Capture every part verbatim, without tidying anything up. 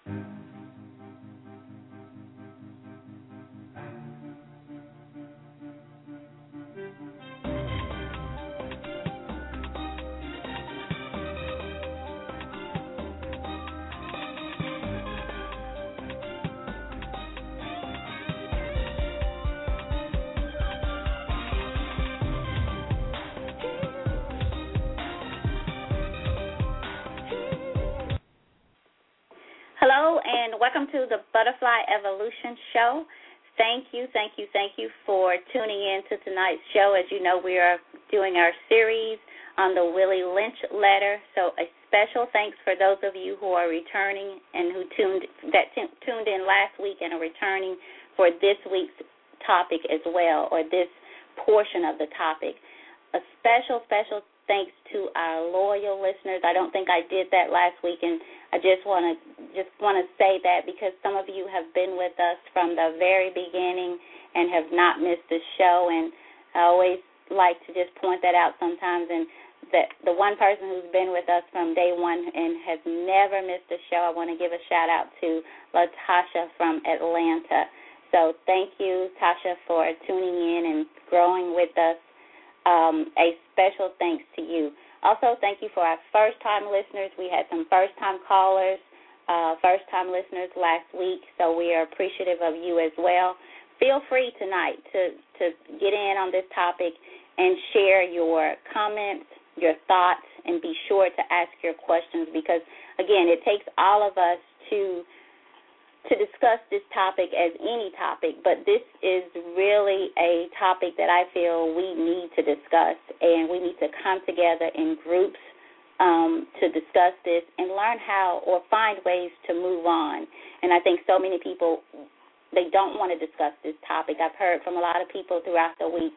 Hello, and welcome to the Butterfly Evolution Show. Thank you, thank you, thank you for tuning in to tonight's show. As you know, we are doing our series on the Willie Lynch letter. So a special thanks for those of you who are returning and who tuned that t- tuned in last week and are returning for this week's topic as well, or this portion of the topic. A special, special thanks to our loyal listeners. I don't think I did that last week, and I just want to just want to say that because some of you have been with us from the very beginning and have not missed the show, and I always like to just point that out sometimes. And that the one person who's been with us from day one and has never missed a show, I want to give a shout out to Latasha from Atlanta. So thank you, Tasha, for tuning in and growing with us. Um, a special thanks to you. Also, thank you for our first-time listeners. We had some first-time callers, uh, first-time listeners last week, so we are appreciative of you as well. Feel free tonight to, to get in on this topic and share your comments, your thoughts, and be sure to ask your questions because, again, it takes all of us to to discuss this topic as any topic, but this is really a topic that I feel we need to discuss, and we need to come together in groups um, to discuss this and learn how or find ways to move on. And I think so many people, they don't want to discuss this topic. I've heard from a lot of people throughout the week,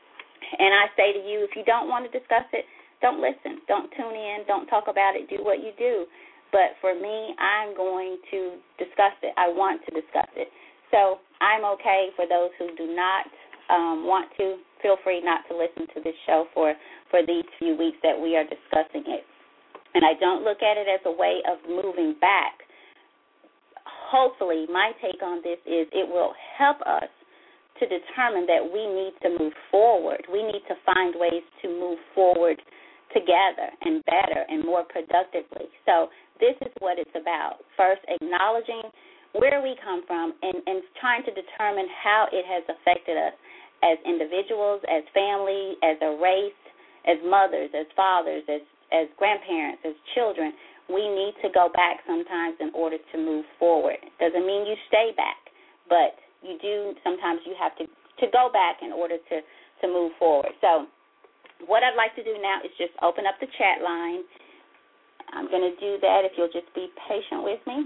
and I say to you, if you don't want to discuss it, don't listen. Don't tune in. Don't talk about it. Do what you do. But for me, I'm going to discuss it. I want to discuss it. So I'm okay for those who do not um, want to. Feel free not to listen to this show for, for these few weeks that we are discussing it. And I don't look at it as a way of moving back. Hopefully, my take on this is it will help us to determine that we need to move forward. We need to find ways to move forward together and better and more productively. So this is what it's about. First, acknowledging where we come from and, and trying to determine how it has affected us as individuals, as family, as a race, as mothers, as fathers, as, as grandparents, as children. We need to go back sometimes in order to move forward. Doesn't mean you stay back, but you do sometimes you have to, to go back in order to, to move forward. So what I'd like to do now is just open up the chat line. I'm going to do that if you'll just be patient with me.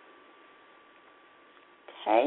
Okay.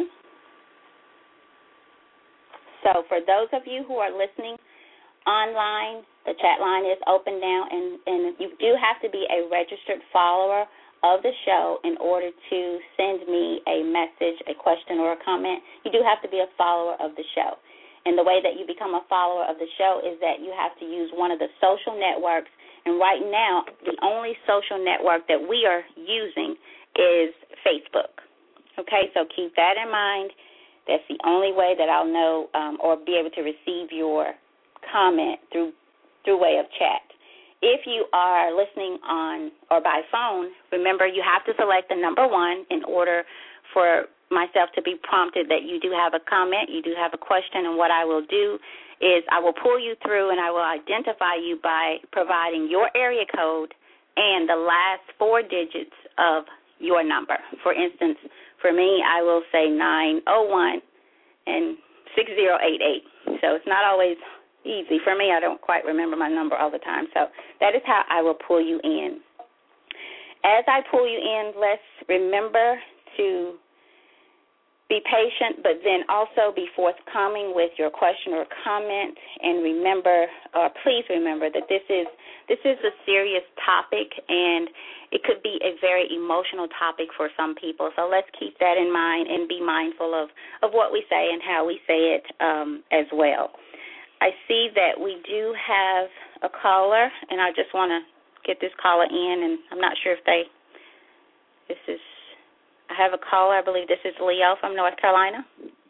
So for those of you who are listening online, the chat line is open now, and, and you do have to be a registered follower of the show in order to send me a message, a question, or a comment. You do have to be a follower of the show. And the way that you become a follower of the show is that you have to use one of the social networks. And right now, the only social network that we are using is Facebook. Okay, so keep that in mind. That's the only way that I'll know um, or be able to receive your comment through through way of chat. If you are listening on or by phone, remember you have to select the number one in order for myself to be prompted that you do have a comment, you do have a question, and what I will do is I will pull you through and I will identify you by providing your area code and the last four digits of your number. For instance, for me, I will say nine oh one and six zero eight eight. So it's not always easy. For me, I don't quite remember my number all the time. So that is how I will pull you in. As I pull you in, let's remember to be patient, but then also be forthcoming with your question or comment. And remember, or please remember, that this is this is a serious topic, and it could be a very emotional topic for some people. So let's keep that in mind and be mindful of, of what we say and how we say it um, as well. I see that we do have a caller, and I just want to get this caller in, and I'm not sure if they, this is have a caller. I believe this is Leo from North Carolina.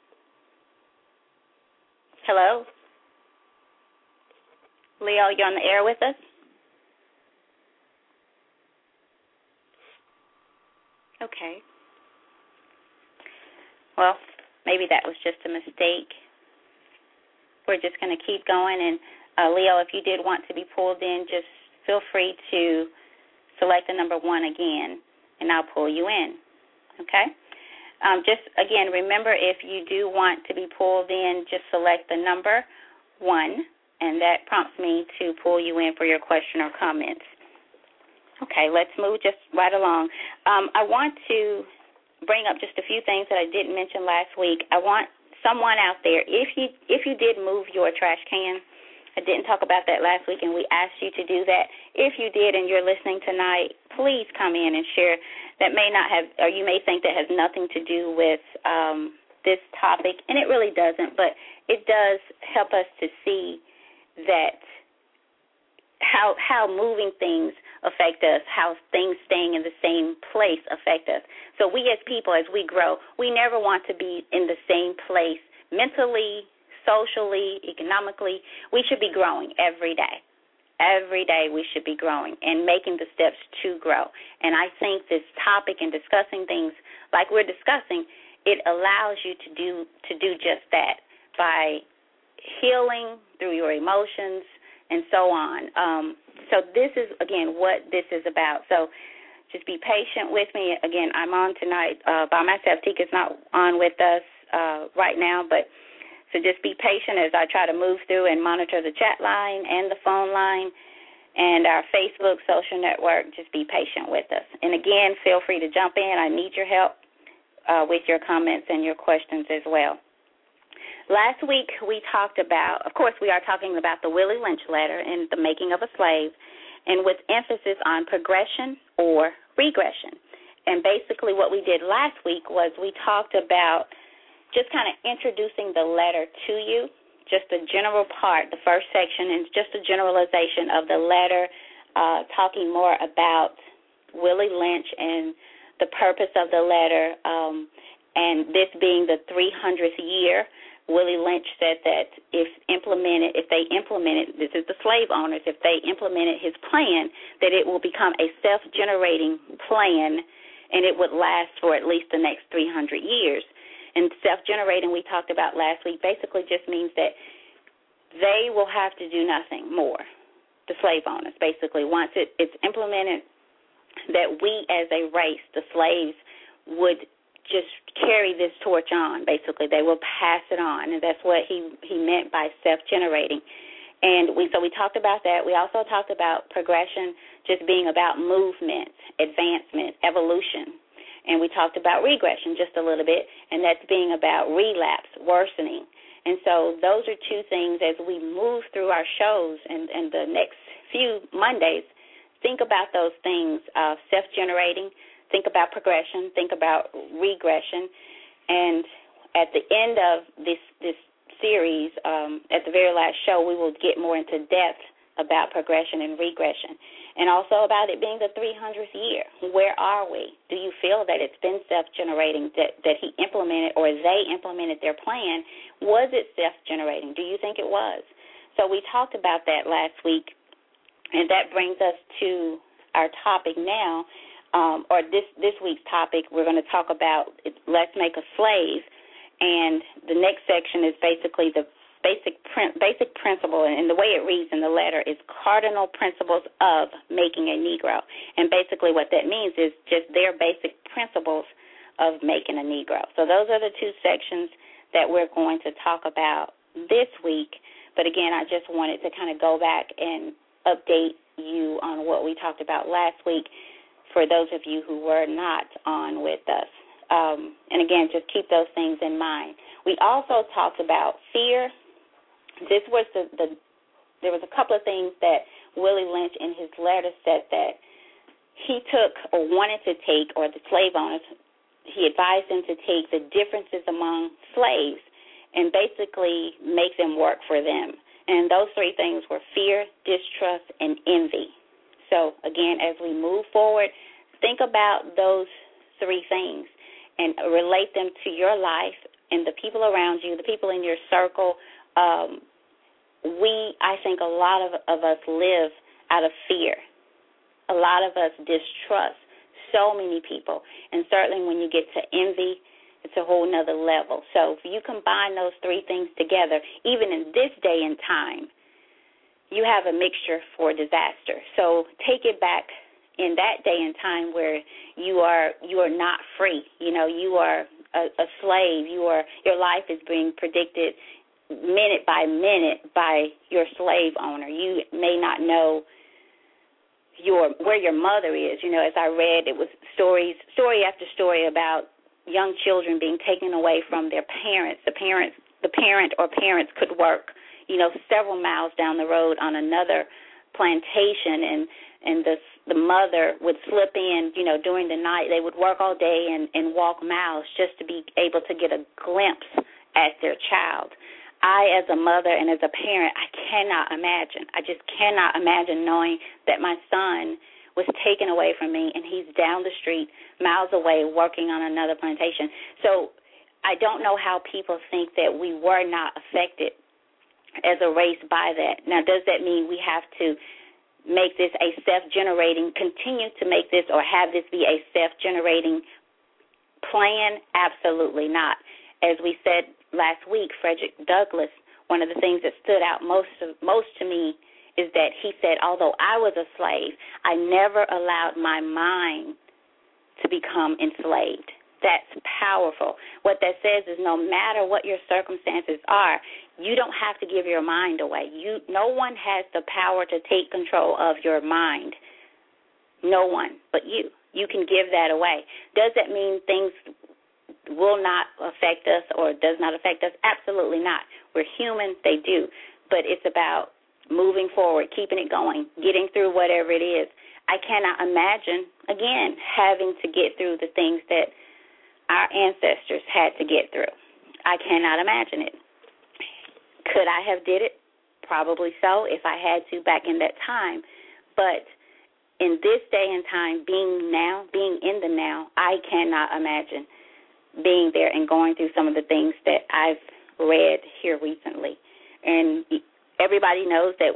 Hello? Leo, you're on the air with us? Okay. Well, maybe that was just a mistake. We're just going to keep going. And, uh, Leo, if you did want to be pulled in, just feel free to select the number one again, and I'll pull you in. Okay? Um, just, again, remember, if you do want to be pulled in, just select the number one, and that prompts me to pull you in for your question or comments. Okay, let's move just right along. Um, I want to bring up just a few things that I didn't mention last week. I want someone out there, if you if you did move your trash can, I didn't talk about that last week, and we asked you to do that. If you did and you're listening tonight, please come in and share. That may not have, or you may think that has nothing to do with um, this topic, and it really doesn't, but it does help us to see that how how moving things affect us, how things staying in the same place affect us. So we as people, as we grow, we never want to be in the same place mentally, socially, economically. We should be growing every day. Every day we should be growing and making the steps to grow. And I think this topic and discussing things like we're discussing, it allows you to do to do just that by healing through your emotions and so on. Um, so this is, again, what this is about. So just be patient with me. Again, I'm on tonight uh, by myself. Tika's not on with us uh, right now, but so just be patient as I try to move through and monitor the chat line and the phone line and our Facebook social network. Just be patient with us. And, again, feel free to jump in. I need your help uh, with your comments and your questions as well. Last week we talked about, of course, we are talking about the Willie Lynch letter and the making of a slave, and with emphasis on progression or regression. And basically what we did last week was we talked about just kind of introducing the letter to you, just a general part, the first section, and just a generalization of the letter, uh, talking more about Willie Lynch and the purpose of the letter, um, and this being the three hundredth year. Willie Lynch said that if implemented, if they implemented, this is the slave owners, if they implemented his plan, that it will become a self-generating plan, and it would last for at least the next three hundred years. And self-generating, we talked about last week, basically just means that they will have to do nothing more, the slave owners, basically. Once it, it's implemented, that we as a race, the slaves, would just carry this torch on, basically. They will pass it on, and that's what he, he meant by self-generating. And we so we talked about that. We also talked about progression just being about movement, advancement, evolution. And we talked about regression just a little bit, and that's being about relapse, worsening. And so those are two things as we move through our shows and, and the next few Mondays, think about those things, uh, self-generating, think about progression, think about regression. And at the end of this, this series, um, at the very last show, we will get more into depth about progression and regression, and also about it being the three hundredth year. Where are we? Do you feel that it's been self-generating, that, that he implemented or they implemented their plan? Was it self-generating? Do you think it was? So we talked about that last week, and that brings us to our topic now, um, or this, this week's topic. We're going to talk about Let's Make a Slave, and the next section is basically the Basic basic principle, and the way it reads in the letter is cardinal principles of making a Negro. And basically what that means is just their basic principles of making a Negro. So those are the two sections that we're going to talk about this week. But again, I just wanted to kind of go back and update you on what we talked about last week for those of you who were not on with us. Um, and again, just keep those things in mind. We also talked about fear. This was the, the, there was a couple of things that Willie Lynch in his letter said that he took or wanted to take, or the slave owners, he advised them to take the differences among slaves and basically make them work for them. And those three things were fear, distrust, and envy. So, again, as we move forward, think about those three things. and relate them to your life and the people around you, the people in your circle. Um, we, I think a lot of, of us live out of fear. A lot of us distrust so many people. And certainly when you get to envy, it's a whole nother level. So if you combine those three things together, even in this day and time, you have a mixture for disaster. So take it back in that day and time where you are you are not free. You know, you are a, a slave. You are your life is being predicted minute by minute by your slave owner. You may not know your where your mother is. You know, as I read, it was stories, story after story about young children being taken away from their parents. The parents, the parent or parents could work, you know, several miles down the road on another plantation, and and the the mother would slip in, you know, during the night. They would work all day and, and walk miles just to be able to get a glimpse at their child. I, as a mother and as a parent, I cannot imagine. I just cannot imagine knowing that my son was taken away from me and he's down the street, miles away, working on another plantation. So I don't know how people think that we were not affected as a race by that. Now, does that mean we have to make this a self-generating, continue to make this or have this be a self-generating plan? Absolutely not. As we said last week, Frederick Douglass, one of the things that stood out most of, most to me is that he said, although I was a slave, I never allowed my mind to become enslaved. That's powerful. What that says is no matter what your circumstances are, you don't have to give your mind away. You, no one has the power to take control of your mind. No one but you. You can give that away. Does that mean things will not affect us or does not affect us? Absolutely not. We're human. They do. But it's about moving forward, keeping it going, getting through whatever it is. I cannot imagine, again, having to get through the things that our ancestors had to get through. I cannot imagine it. Could I have did it? Probably so, if I had to back in that time. But in this day and time, being now, being in the now, I cannot imagine being there and going through some of the things that I've read here recently. And everybody knows that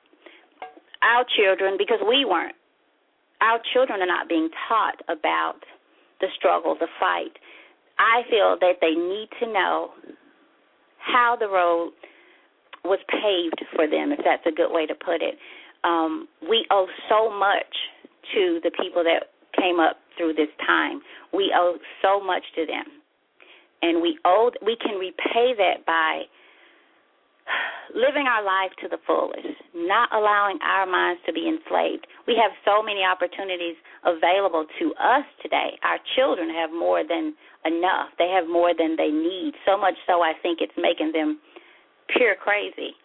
our children, because we weren't, our children are not being taught about the struggle, the fight. I feel that they need to know how the road was paved for them, if that's a good way to put it. Um, we owe so much to the people that came up through this time. We owe so much to them. And we owe, we can repay that by living our life to the fullest, not allowing our minds to be enslaved. We have so many opportunities available to us today. Our children have more than enough. They have more than they need, so much so I think it's making them pure crazy.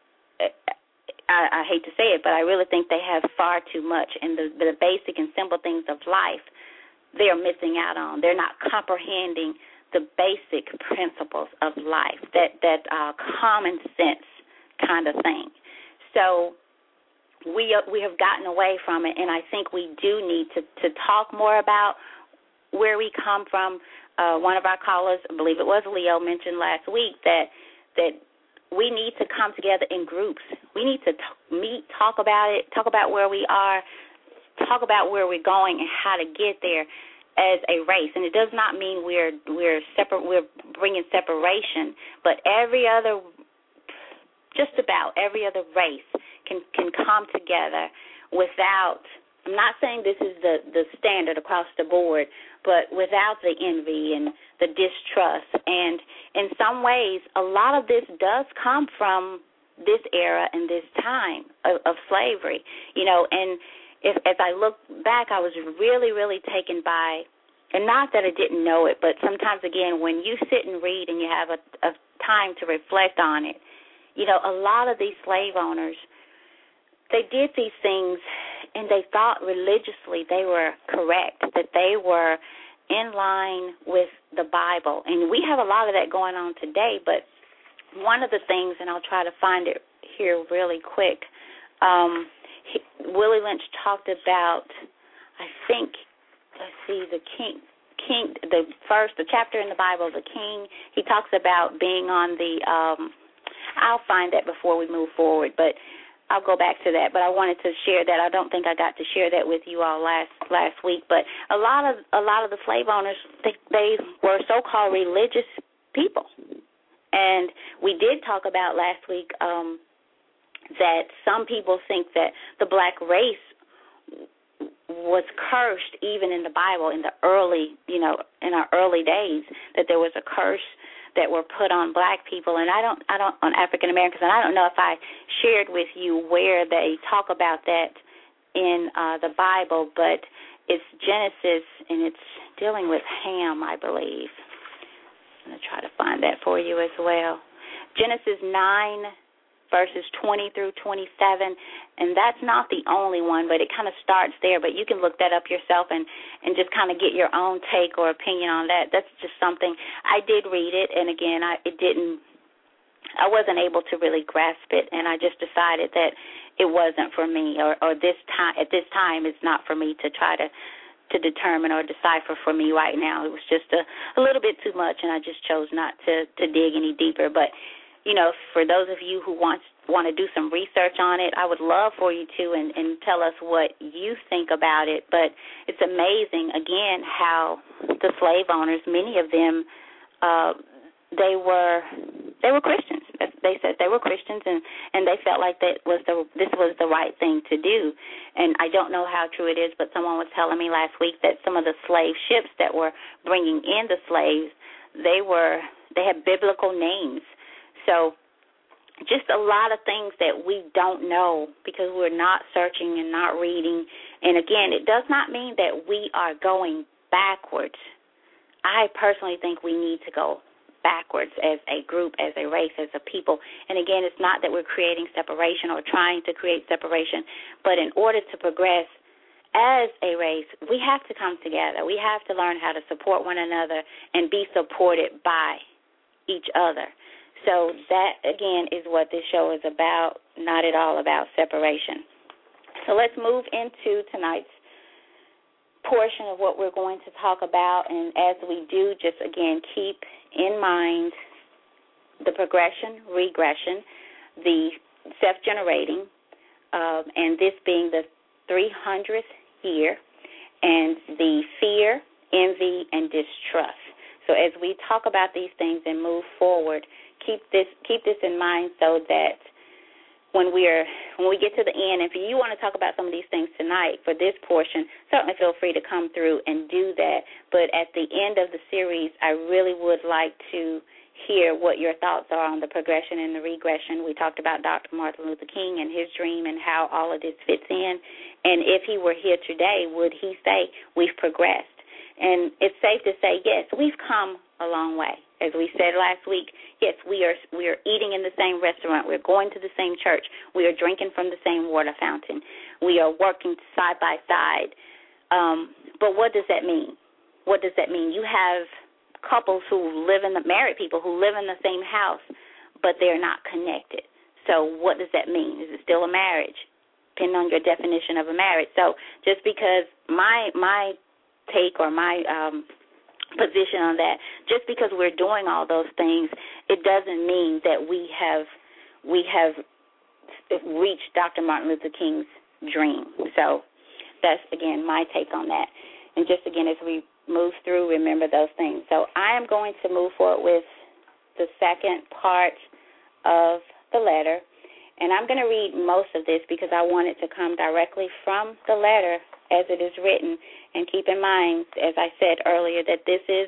I, I hate to say it, but I really think they have far too much, and the, the basic and simple things of life they are missing out on. They're not comprehending the basic principles of life, that, that uh, common sense kind of thing. So we uh, we have gotten away from it, and I think we do need to, to talk more about where we come from. Uh, one of our callers, I believe it was Leo, mentioned last week that that we need to come together in groups. We need to t- meet, talk about it, talk about where we are, talk about where we're going and how to get there as a race. And it does not mean we're we're separate. We're bringing separation, but every other, just about every other race can can come together without. I'm not saying this is the the standard across the board, but without the envy and the distrust. And in some ways, a lot of this does come from this era and this time of, of slavery. You know, and If, as I look back, I was really, really taken by, and not that I didn't know it, but sometimes, again, when you sit and read and you have a, a time to reflect on it, you know, a lot of these slave owners, they did these things and they thought religiously they were correct, that they were in line with the Bible. And we have a lot of that going on today, but one of the things, and I'll try to find it here really quick, um, He, Willie Lynch talked about, I think, let's see, the King king, the first, the chapter in the Bible, the king, he talks about being on the, um, I'll find that before we move forward, but I'll go back to that. But I wanted to share that. I don't think I got to share that with you all last last week. But a lot of a lot of the slave owners, they, they were so-called religious people. And we did talk about last week um, that some people think that the black race was cursed even in the Bible in the early, you know, in our early days, that there was a curse that were put on black people, and I don't, I don't, on African Americans, and I don't know if I shared with you where they talk about that in uh, the Bible, but it's Genesis, and it's dealing with Ham, I believe. I'm going to try to find that for you as well. Genesis nine, verses twenty through twenty-seven, and that's not the only one, but it kind of starts there, but you can look that up yourself and, and just kind of get your own take or opinion on that. That's just something. I did read it, and again, I it didn't, I wasn't able to really grasp it, and I just decided that it wasn't for me, or, or this time, at this time, it's not for me to try to to determine or decipher for me right now. It was just a, a little bit too much, and I just chose not to, to dig any deeper. But, you know, for those of you who want, want to do some research on it, I would love for you to and, and tell us what you think about it. But it's amazing, again, how the slave owners, many of them, uh, they were they were Christians. They said they were Christians, and, and they felt like that was the this was the right thing to do. And I don't know how true it is, but someone was telling me last week that some of the slave ships that were bringing in the slaves, they were they had biblical names. So just a lot of things that we don't know because we're not searching and not reading. And again, it does not mean that we are going backwards. I personally think we need to go backwards as a group, as a race, as a people. And again, it's not that we're creating separation or trying to create separation, but in order to progress as a race, we have to come together. We have to learn how to support one another and be supported by each other. So that, again, is what this show is about, not at all about separation. So let's move into tonight's portion of what we're going to talk about. And as we do, just, again, keep in mind the progression, regression, the self-generating, um, and this being the three hundredth year, and the fear, envy, and distrust. So as we talk about these things and move forward, keep this keep this in mind so that when we're when we get to the end, if you want to talk about some of these things tonight for this portion, certainly feel free to come through and do that. But at the end of the series, I really would like to hear what your thoughts are on the progression and the regression. We talked about Doctor Martin Luther King and his dream and how all of this fits in. And if he were here today, would he say we've progressed? And it's safe to say, yes, we've come a long way. As we said last week, yes, we are we are eating in the same restaurant. We're going to the same church. We are drinking from the same water fountain. We are working side by side. Um, but what does that mean? What does that mean? You have couples who live in the, married people who live in the same house, but they're not connected. So what does that mean? Is it still a marriage? Depending on your definition of a marriage. So just because my my take or my um, position on that, just because we're doing all those things, it doesn't mean that we have we have reached Doctor Martin Luther King's dream. So that's, again, my take on that. And just, again, as we move through, remember those things. So I am going to move forward with the second part of the letter, and I'm going to read most of this because I want it to come directly from the letter as it is written. And keep in mind, as I said earlier, that this is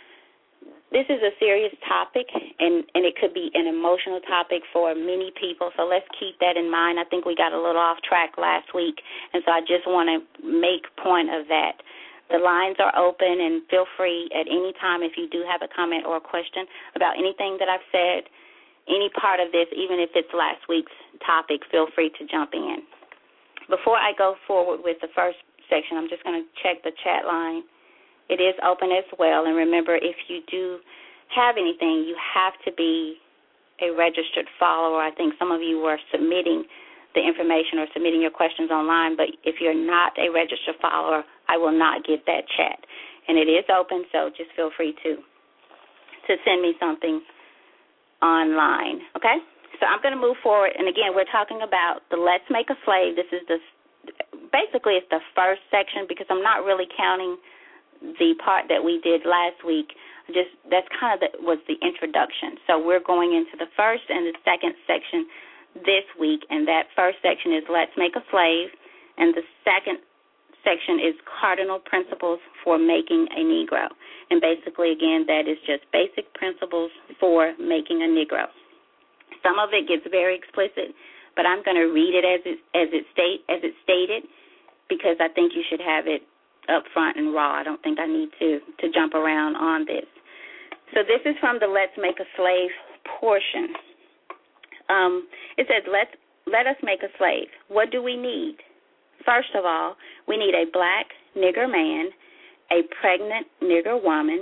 this is a serious topic, and, and it could be an emotional topic for many people. So let's keep that in mind. I think we got a little off track last week, and so I just want to make point of that. The lines are open, and feel free at any time if you do have a comment or a question about anything that I've said, any part of this, even if it's last week's topic, feel free to jump in. Before I go forward with the first section, I'm just going to check the chat line. It is open as well. And remember, if you do have anything, you have to be a registered follower. I think some of you were submitting the information or submitting your questions online, but if you're not a registered follower, I will not get that chat. and it is open, so just feel free to to send me something online, okay? So I'm going to move forward, and again, we're talking about the Let's Make a Slave. This is the, basically it's the first section because I'm not really counting the part that we did last week. Just that's kind of the, was the introduction. So we're going into the first and the second section this week, and that first section is Let's Make a Slave, and the second section is Cardinal Principles for Making a Negro. And basically, again, that is just basic principles for making a Negro. Some of it gets very explicit, but I'm going to read it as it as it state as it stated because I think you should have it up front and raw. I don't think I need to to jump around on this. So this is from the Let's Make a Slave portion. Um, it says, let's, let us make a slave. What do we need? First of all, we need a black nigger man, a pregnant nigger woman,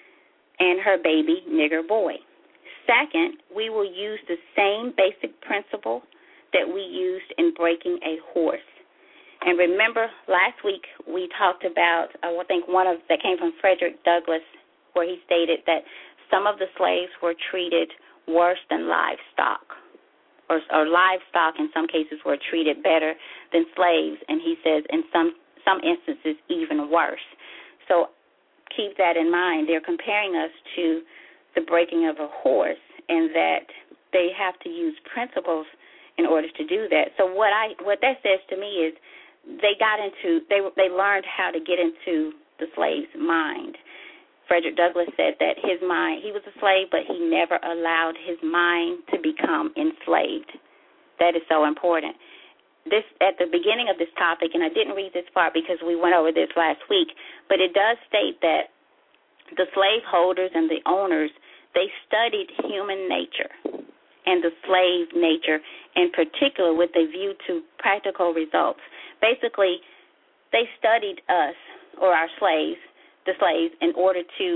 and her baby nigger boy. Second, we will use the same basic principle that we used in breaking a horse. And remember, last week we talked about, I think one of that came from Frederick Douglass, where he stated that some of the slaves were treated worse than livestock, or, or livestock in some cases were treated better than slaves, and he says in some, some instances even worse. So keep that in mind. They're comparing us to the breaking of a horse, and that they have to use principles in order to do that. So what I what that says to me is they got into they they learned how to get into the slave's mind. Frederick Douglass said that his mind, he was a slave, but he never allowed his mind to become enslaved. That is so important. This at the beginning of this topic, and I didn't read this part because we went over this last week, but it does state that the slaveholders and the owners, they studied human nature and the slave nature in particular with a view to practical results. Basically, they studied us, or our slaves, the slaves, in order to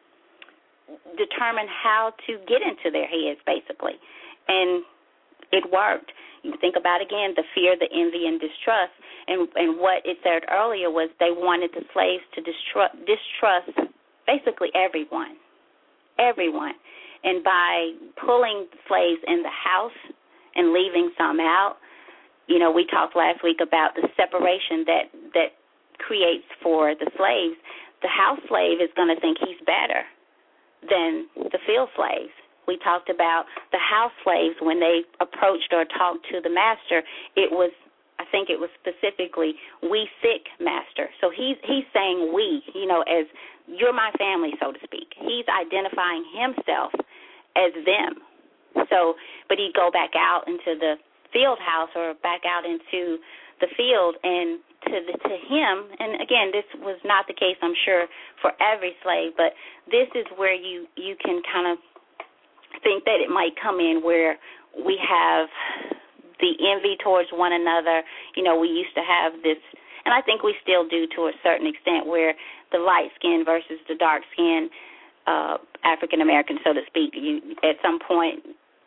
determine how to get into their heads, basically. And it worked. You think about, again, the fear, the envy, and distrust. And, and what it said earlier was they wanted the slaves to distrust, distrust basically everyone, everyone. And by pulling slaves in the house and leaving some out, you know, we talked last week about the separation that, that creates for the slaves. The house slave is going to think he's better than the field slaves. We talked about the house slaves when they approached or talked to the master. It was, I think it was specifically, we sick master. So he's he's saying we, you know, as you're my family, so to speak. He's identifying himself as them. So, but he'd go back out into the field house or back out into the field, and to the, to him, and again, this was not the case, I'm sure, for every slave, but this is where you, you can kind of think that it might come in where we have the envy towards one another. You know, we used to have this, and I think we still do to a certain extent, where the light skin versus the dark skin, uh, African American, so to speak. You, at some point,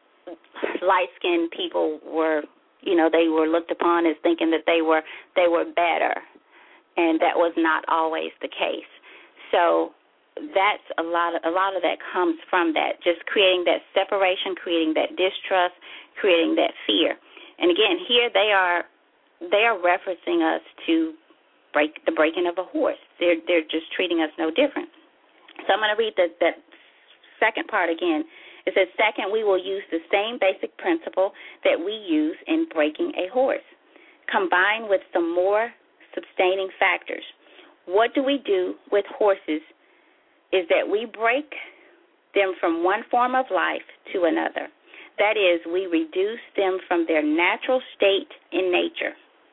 light skinned people were, you know, they were looked upon as thinking that they were they were better, and that was not always the case. So that's a lot of, a lot of that comes from that, just creating that separation, creating that distrust, creating that fear. And again, here they are they are referencing us to break the breaking of a horse. They're they're just treating us no different. So I'm going to read that that second part again. It says, second, we will use the same basic principle that we use in breaking a horse, combined with some more sustaining factors. What do we do with horses is that we break them from one form of life to another. That is, we reduce them from their natural state in nature.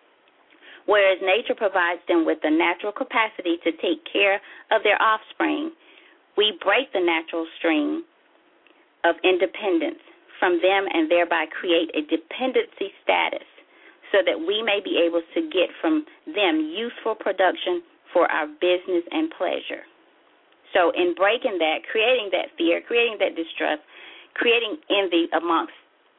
Whereas nature provides them with the natural capacity to take care of their offspring, we break the natural stream of independence from them and thereby create a dependency status so that we may be able to get from them useful production for our business and pleasure. So in breaking that, creating that fear, creating that distrust, creating envy amongst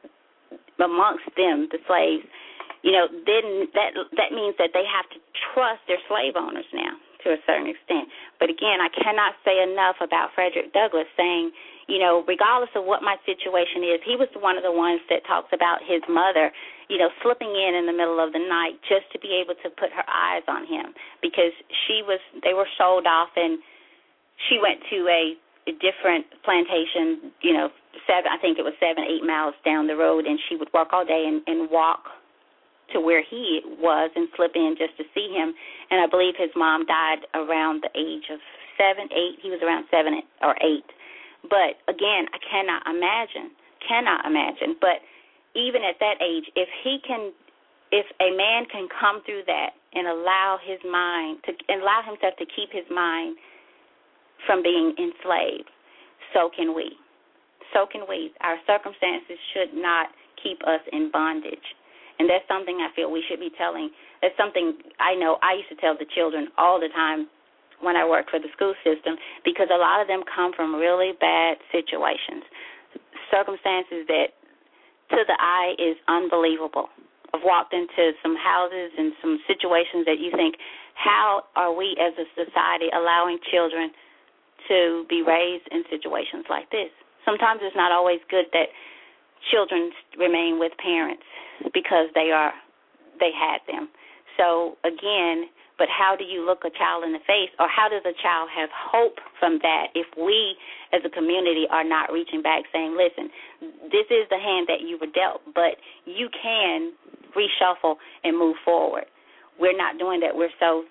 amongst them, the slaves, you know, then that that means that they have to trust their slave owners now. to a certain extent. But again, I cannot say enough about Frederick Douglass saying, you know, regardless of what my situation is, he was one of the ones that talks about his mother, you know, slipping in in the middle of the night just to be able to put her eyes on him because she was, they were sold off and she went to a, a different plantation, you know, seven, I think it was seven, eight miles down the road, and she would work all day and, and walk to where he was and slip in just to see him. And I believe his mom died around the age of seven, eight. He was around seven or eight. But, again, I cannot imagine, cannot imagine. But even at that age, if he can, if a man can come through that and allow his mind, to allow himself to keep his mind from being enslaved, so can we. So can we. Our circumstances should not keep us in bondage. And that's something I feel we should be telling. That's something I know I used to tell the children all the time when I worked for the school system because a lot of them come from really bad situations, circumstances that to the eye is unbelievable. I've walked into some houses and some situations that you think, how are we as a society allowing children to be raised in situations like this? Sometimes it's not always good that children remain with parents because they are they had them. So again, but how do you look a child in the face, or how does a child have hope from that if we as a community are not reaching back saying, listen, this is the hand that you were dealt, but you can reshuffle and move forward. We're not doing that. We're so,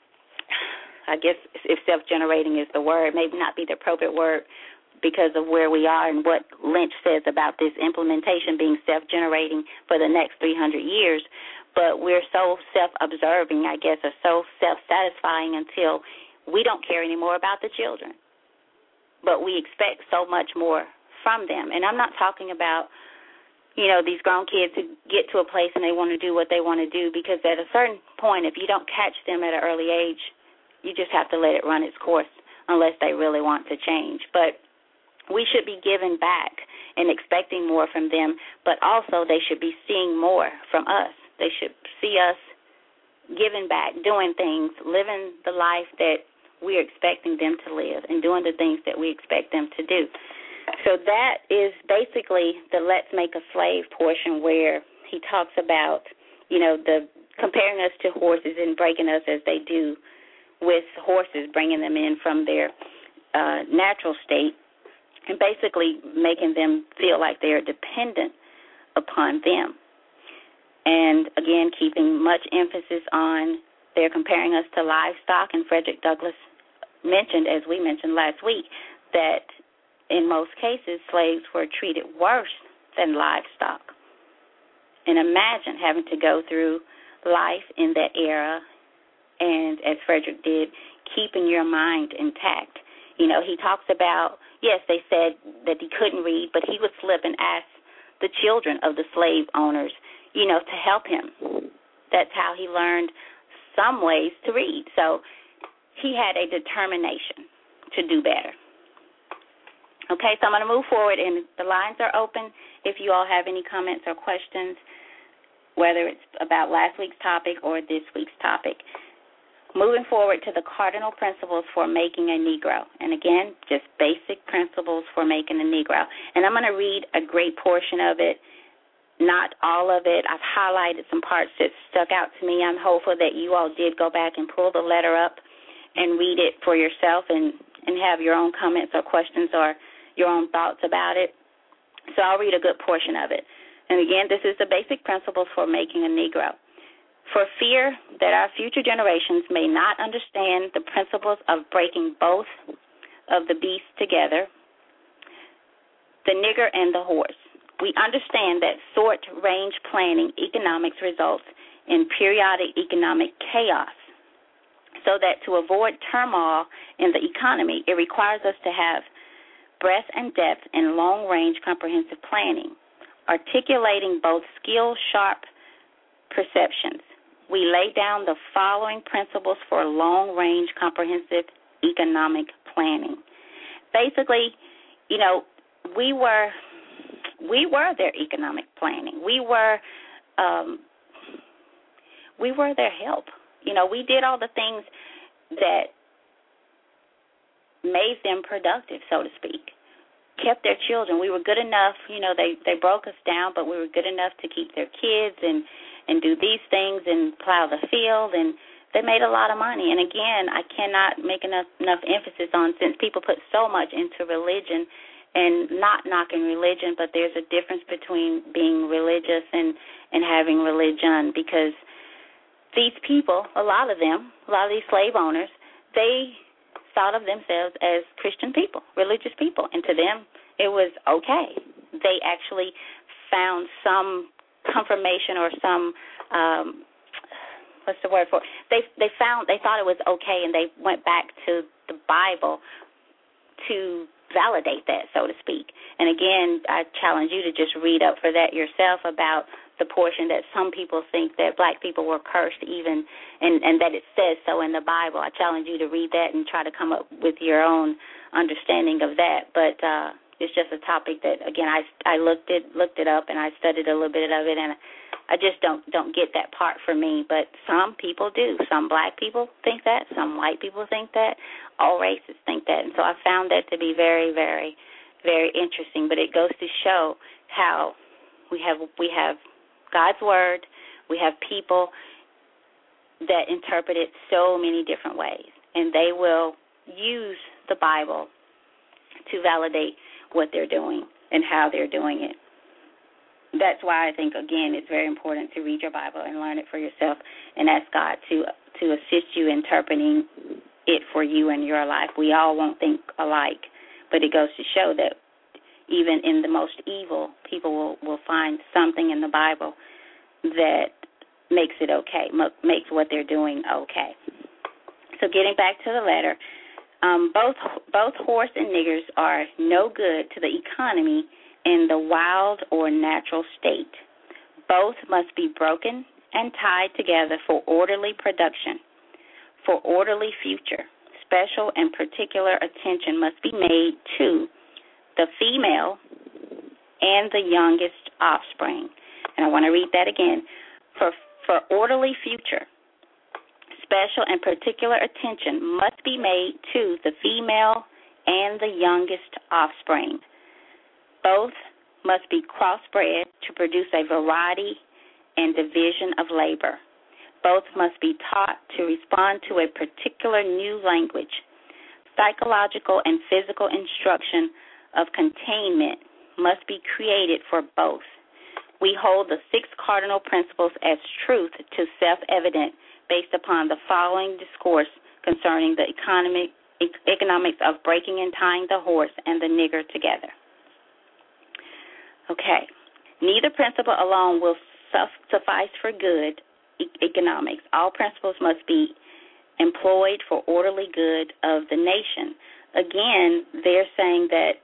I guess if self-generating is the word, maybe not be the appropriate word, because of where we are and what Lynch says about this implementation being self-generating for the next three hundred years. But we're so self-observing, I guess, or so self-satisfying until we don't care anymore about the children. But we expect so much more from them. And I'm not talking about, you know, these grown kids who get to a place and they want to do what they want to do, because at a certain point, if you don't catch them at an early age, you just have to let it run its course unless they really want to change. But we should be giving back and expecting more from them, but also they should be seeing more from us. They should see us giving back, doing things, living the life that we're expecting them to live and doing the things that we expect them to do. So that is basically the Let's Make a Slave portion where he talks about, you know, the comparing us to horses and breaking us as they do with horses, bringing them in from their uh, natural state, and basically making them feel like they're dependent upon them. And, again, keeping much emphasis on they're comparing us to livestock. And Frederick Douglass mentioned, as we mentioned last week, that in most cases slaves were treated worse than livestock. And imagine having to go through life in that era and, as Frederick did, keeping your mind intact. You know, he talks about, yes, they said that he couldn't read, but he would slip and ask the children of the slave owners, you know, to help him. That's how he learned some ways to read. So he had a determination to do better. Okay, so I'm going to move forward, and the lines are open if you all have any comments or questions, whether it's about last week's topic or this week's topic. Moving forward to the cardinal principles for making a Negro. And again, just basic principles for making a Negro. And I'm going to read a great portion of it, not all of it. I've highlighted some parts that stuck out to me. I'm hopeful that you all did go back and pull the letter up and read it for yourself and, and have your own comments or questions or your own thoughts about it. So I'll read a good portion of it. And again, this is the basic principles for making a Negro. For fear that our future generations may not understand the principles of breaking both of the beasts together, the nigger and the horse, we understand that short-range planning economics results in periodic economic chaos, so that to avoid turmoil in the economy, it requires us to have breadth and depth in long-range comprehensive planning, articulating both skill-sharp perceptions. We lay down the following principles for long-range comprehensive economic planning. Basically, you know, we were we were their economic planning. We were um, we were their help. You know, we did all the things that made them productive, so to speak. Kept their children. We were good enough, you know, they, they broke us down, but we were good enough to keep their kids and, and do these things and plow the field, and they made a lot of money. And again, I cannot make enough enough emphasis on, since people put so much into religion, and not knocking religion, but there's a difference between being religious and, and having religion, because these people, a lot of them, a lot of these slave owners, they thought of themselves as Christian people, religious people, and to them it was okay. They actually found some confirmation or some, um, what's the word for it? They, they found, they thought it was okay, and they went back to the Bible to validate that, so to speak. And again, I challenge you to just read up for that yourself about the portion that some people think that black people were cursed even, and, and that it says so in the Bible. I challenge you to read that and try to come up with your own understanding of that. But uh, it's just a topic that, again, I, I looked it looked it up, and I studied a little bit of it, and I just don't don't get that part for me. But some people do. Some black people think that. Some white people think that. All races think that. And so I found that to be very, very, very interesting. But it goes to show how we have we have God's Word, we have people that interpret it so many different ways, and they will use the Bible to validate what they're doing and how they're doing it. That's why I think, again, it's very important to read your Bible and learn it for yourself and ask God to to assist you interpreting it for you in your life. We all won't think alike, but it goes to show that even in the most evil, people will, will find something in the Bible that makes it okay, makes what they're doing okay. So getting back to the letter, um, both both horse and niggers are no good to the economy in the wild or natural state. Both must be broken and tied together for orderly production. For orderly future, special and particular attention must be made to the female and the youngest offspring. And I want to read that again. For, for orderly future, special and particular attention must be made to the female and the youngest offspring. Both must be crossbred to produce a variety and division of labor. Both must be taught to respond to a particular new language. Psychological and physical instruction of containment must be created for both. We hold the six cardinal principles as truth to self-evident based upon the following discourse concerning the economic, economics of breaking and tying the horse and the nigger together. Okay. Neither principle alone will suffice for good economics. All principles must be employed for orderly good of the nation. Again, they're saying that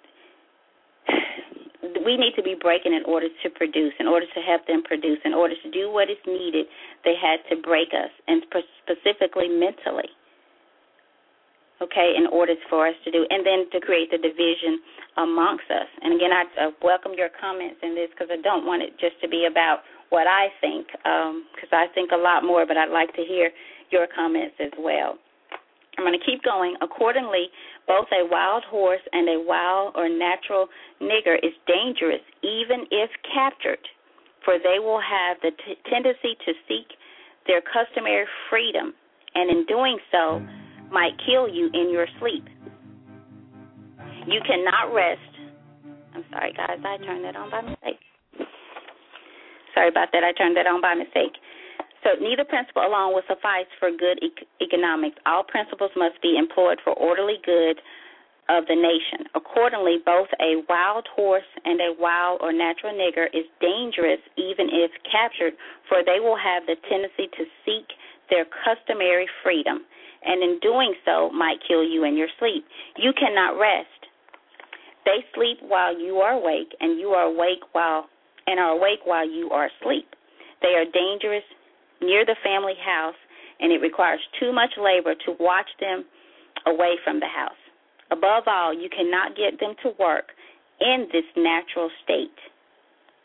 we need to be breaking in order to produce, in order to help them produce, in order to do what is needed. They had to break us, and specifically mentally, okay, in order for us to do, and then to create the division amongst us. And again, I uh, welcome your comments in this, because I don't want it just to be about what I think, because um, I think a lot more, but I'd like to hear your comments as well. I'm going to keep going. Accordingly, both a wild horse and a wild or natural nigger is dangerous, even if captured, for they will have the t- tendency to seek their customary freedom, and in doing so, might kill you in your sleep. You cannot rest. I'm sorry, guys, I turned that on by mistake. Sorry about that. I turned that on by mistake. So neither principle alone will suffice for good e- economics. All principles must be employed for orderly good of the nation. Accordingly, both a wild horse and a wild or natural nigger is dangerous even if captured, for they will have the tendency to seek their customary freedom, and in doing so might kill you in your sleep. You cannot rest. They sleep while you are awake, and you are awake while and are awake while you are asleep. They are dangerous near the family house, and it requires too much labor to watch them away from the house. Above all, you cannot get them to work in this natural state.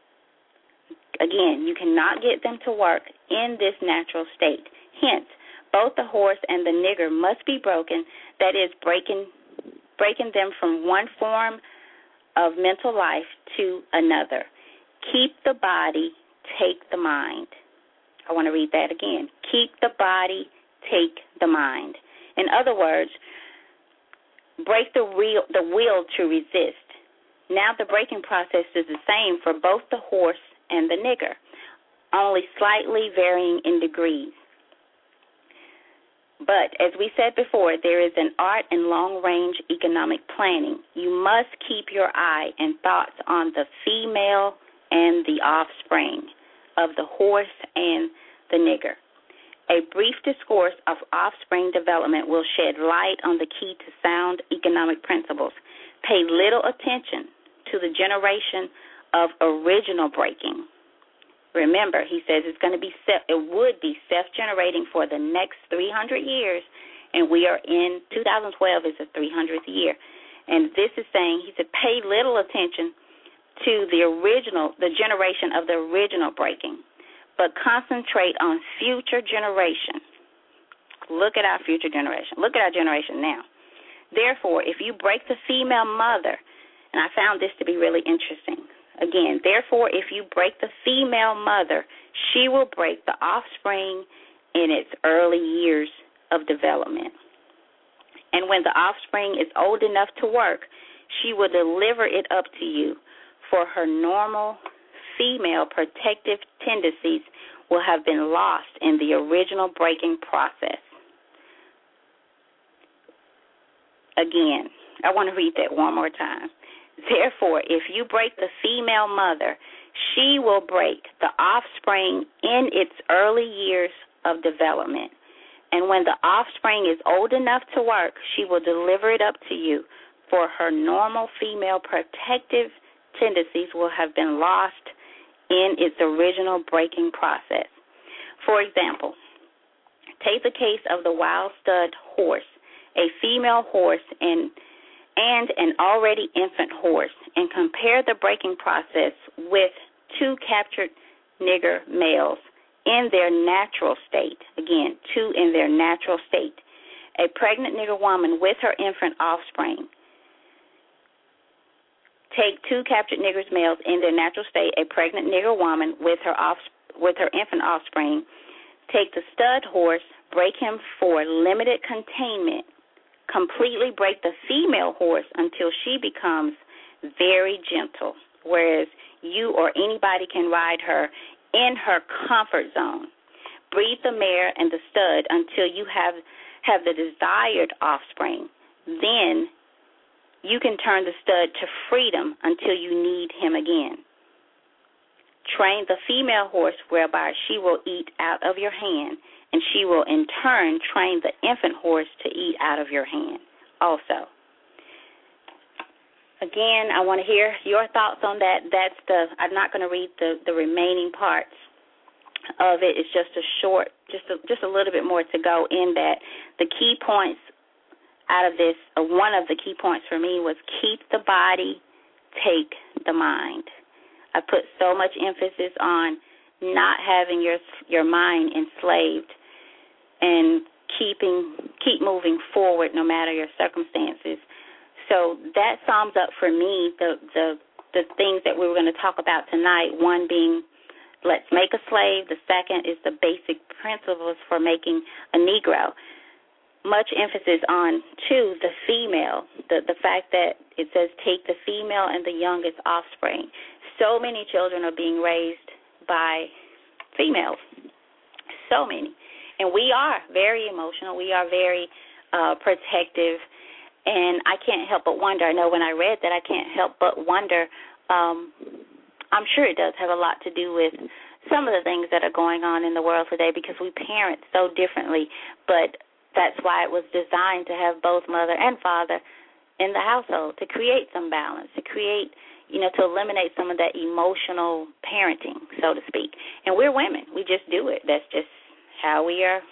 Again, you cannot get them to work in this natural state. Hence, both the horse and the nigger must be broken, that is, breaking, breaking them from one form of mental life to another. Keep the body, take the mind. I want to read that again. Keep the body, take the mind. In other words, break the, real, the will to resist. Now the breaking process is the same for both the horse and the nigger, only slightly varying in degrees. But as we said before, there is an art in long-range economic planning. You must keep your eye and thoughts on the female and the offspring of the horse and the nigger. A brief discourse of offspring development will shed light on the key to sound economic principles. Pay little attention to the generation of original breaking. Remember, he says it's going to be self, it would be self-generating for the next three hundred years, and we are in two thousand twelve is the three hundredth year. And this is saying, he said, pay little attention to the original, the generation of the original breaking, but concentrate on future generation. Look at our future generation. Look at our generation now. Therefore, if you break the female mother, and I found this to be really interesting. Again, therefore, if you break the female mother, she will break the offspring in its early years of development. And when the offspring is old enough to work, she will deliver it up to you, for her normal female protective tendencies will have been lost in the original breaking process. Again, I want to read that one more time. Therefore, if you break the female mother, she will break the offspring in its early years of development. And when the offspring is old enough to work, she will deliver it up to you, for her normal female protective tendencies will have been lost in its original breaking process. For example, take the case of the wild stud horse, a female horse, and and an already infant horse, and compare the breaking process with two captured nigger males in their natural state. Again, two in their natural state. A pregnant nigger woman with her infant offspring. Take two captured nigger males in their natural state, a pregnant nigger woman with her off, with her infant offspring. Take the stud horse, break him for limited containment, completely break the female horse until she becomes very gentle, whereas you or anybody can ride her in her comfort zone. Breed the mare and the stud until you have, have the desired offspring. Then you can turn the stud to freedom until you need him again. Train the female horse whereby she will eat out of your hand, and she will in turn train the infant horse to eat out of your hand also. Again, I want to hear your thoughts on that. That's the, I'm not going to read the, the remaining parts of it. It's just a short, just a, just a little bit more to go in that. The key points out of this, uh, one of the key points for me was keep the body, take the mind. I put so much emphasis on not having your your mind enslaved and keeping keep moving forward no matter your circumstances. So that sums up for me the the, the things that we were going to talk about tonight. One being, let's make a slave. The second is the basic principles for making a Negro. Much emphasis on, two, the female, the, the fact that it says take the female and the youngest offspring. So many children are being raised by females, so many. And we are very emotional. We are very uh, protective. And I can't help but wonder, I know when I read that, I can't help but wonder, um, I'm sure it does have a lot to do with some of the things that are going on in the world today because we parent so differently. But that's why it was designed to have both mother and father in the household, to create some balance, to create, you know, to eliminate some of that emotional parenting, so to speak. And we're women. We just do it. That's just how we are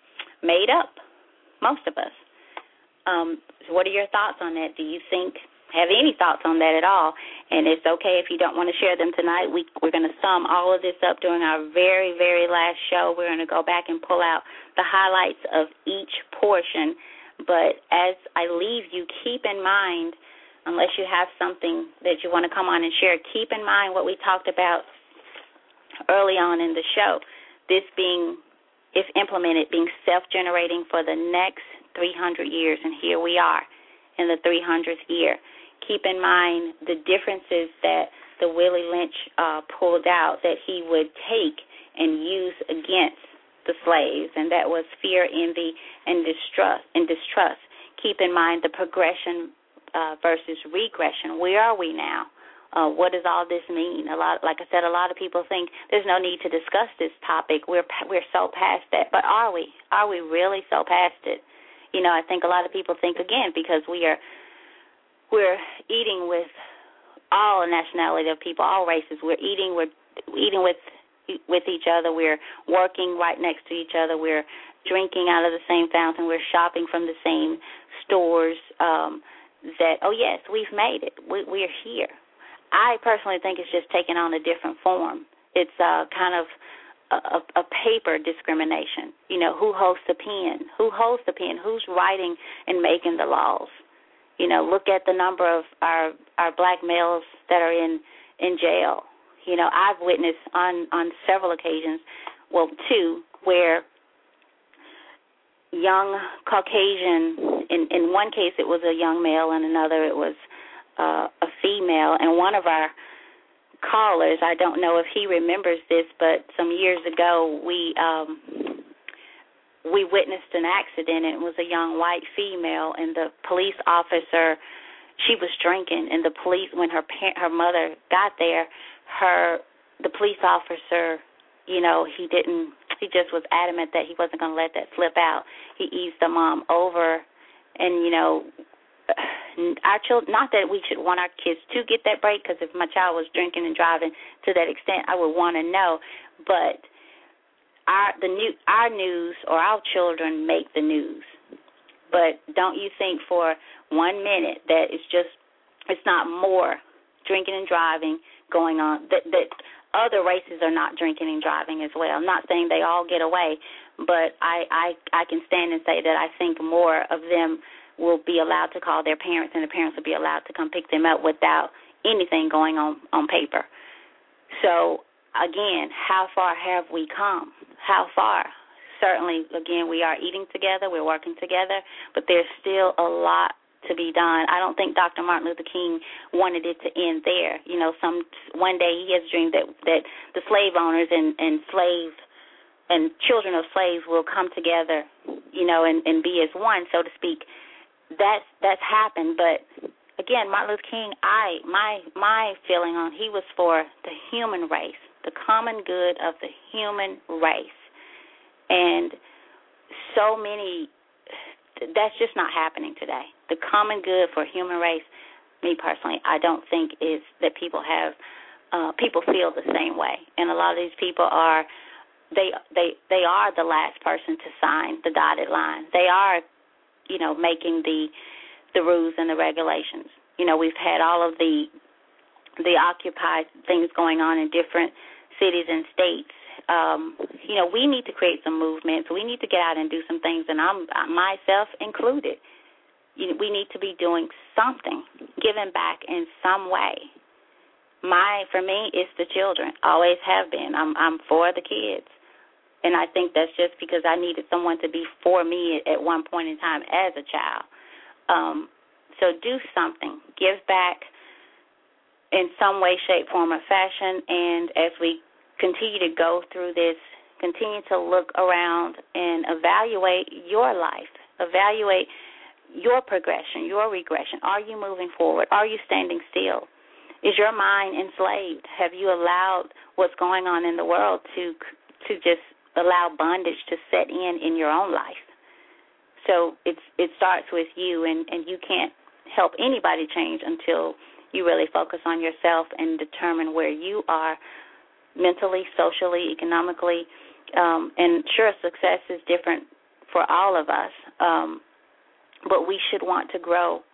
made up, most of us. Um, so what are your thoughts on that? Do you think have any thoughts on that at all. And it's okay if you don't want to share them tonight. We, we're going to sum all of this up during our very, very last show. We're going to go back and pull out the highlights of each portion. But as I leave you, keep in mind, unless you have something that you want to come on and share, keep in mind what we talked about early on in the show, this being, if implemented, being self-generating for the next three hundred years. And here we are in the three hundredth year. Keep in mind the differences that the Willie Lynch uh, pulled out that he would take and use against the slaves, and that was fear, envy, and distrust. And distrust. Keep in mind the progression Uh, versus regression. Where are we now? Uh, what does all this mean? A lot, like I said, a lot of people think there's no need to discuss this topic. We're we're so past that, but are we? Are we really so past it? You know, I think a lot of people think again because we are we're eating with all nationality of people, all races. We're eating. We're eating with with each other. We're working right next to each other. We're drinking out of the same fountain. We're shopping from the same stores. Um, that, oh, yes, we've made it. We, we're here. I personally think it's just taken on a different form. It's uh, kind of a, a, a paper discrimination. You know, who holds the pen? Who holds the pen? Who's writing and making the laws? You know, look at the number of our, our black males that are in, in jail. You know, I've witnessed on, on several occasions, well, two, where young Caucasian, in, in one case it was a young male, and another it was uh, a female. And one of our callers, I don't know if he remembers this, but some years ago we um, we witnessed an accident, and it was a young white female, and the police officer, she was drinking, and the police, when her parent, her mother got there, her the police officer, you know, he didn't. He just was adamant that he wasn't going to let that slip out. He eased the mom over, and, you know, our children, not that we should want our kids to get that break, because if my child was drinking and driving to that extent, I would want to know. But our the new our news or our children make the news. But don't you think for one minute that it's just it's not more drinking and driving going on, that that other races are not drinking and driving as well. I'm not saying they all get away, but I, I, I can stand and say that I think more of them will be allowed to call their parents, and the parents will be allowed to come pick them up without anything going on on paper. So, again, how far have we come? How far? Certainly, again, we are eating together, we're working together, but there's still a lot to be done. I don't think Doctor Martin Luther King wanted it to end there. You know, some one day he has dreamed that that the slave owners and, and slave and children of slaves will come together, you know, and, and be as one, so to speak. That's that's happened, but again, Martin Luther King, I my my feeling on he was for the human race, the common good of the human race, and so many. That's just not happening today. The common good for human race, me personally, I don't think is that people have, uh, people feel the same way. And a lot of these people are, they they they are the last person to sign the dotted line. They are, you know, making the the rules and the regulations. You know, we've had all of the the Occupy things going on in different cities and states. Um, you know, we need to create some movements. We need to get out and do some things, and I'm myself included. You know, we need to be doing something, giving back in some way. My, for me, it's the children. Always have been. I'm, I'm for the kids, and I think that's just because I needed someone to be for me at one point in time as a child. Um, so do something. Give back in some way, shape, form, or fashion, and as we continue to go through this, continue to look around and evaluate your life, evaluate your progression, your regression. Are you moving forward? Are you standing still? Is your mind enslaved? Have you allowed what's going on in the world to to just allow bondage to set in in your own life? So it's it starts with you, and, and you can't help anybody change until you really focus on yourself and determine where you are mentally, socially, economically, um, and sure, success is different for all of us, um, but we should want to grow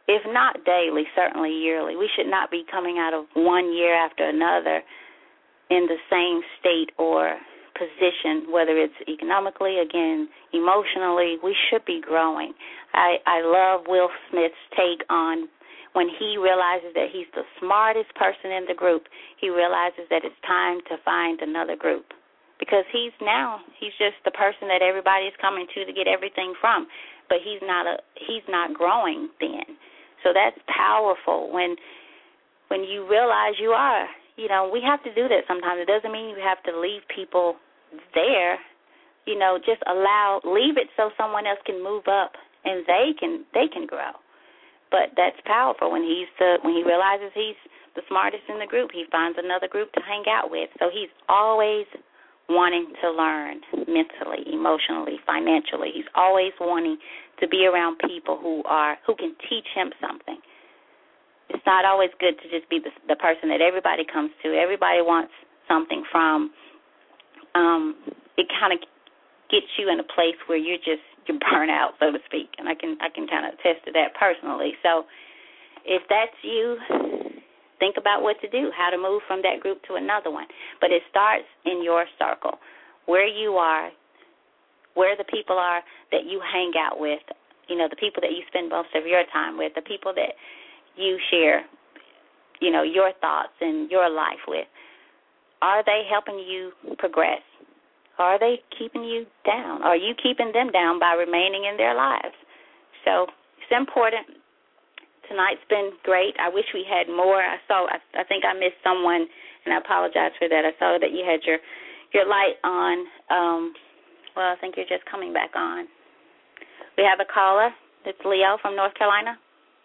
if not daily, certainly yearly. We should not be coming out of one year after another in the same state or position, whether it's economically, again, emotionally. We should be growing. I, I love Will Smith's take on when he realizes that he's the smartest person in the group, he realizes that it's time to find another group. Because he's now, he's just the person that everybody is coming to to get everything from. But he's not a, he's not growing then. So that's powerful when when you realize you are. You know, we have to do that sometimes. It doesn't mean you have to leave people there. You know, just allow, leave it so someone else can move up and they can they can grow. But that's powerful when he's the, when he realizes he's the smartest in the group. He finds another group to hang out with. So he's always wanting to learn mentally, emotionally, financially. He's always wanting to be around people who are who can teach him something. It's not always good to just be the, the person that everybody comes to. Everybody wants something from. Um, it kind of gets you in a place where you're just you're burnt out, so to speak, and I can I can kind of attest to that personally. So if that's you, think about what to do, how to move from that group to another one. But it starts in your circle, where you are, where the people are that you hang out with, you know, the people that you spend most of your time with, the people that you share, you know, your thoughts and your life with. Are they helping you progress? Are they keeping you down? Are you keeping them down by remaining in their lives? So it's important. Tonight's been great. I wish we had more. I saw. I, I think I missed someone, and I apologize for that. I saw that you had your your light on. Um, well, I think you're just coming back on. We have a caller. It's Leo from North Carolina.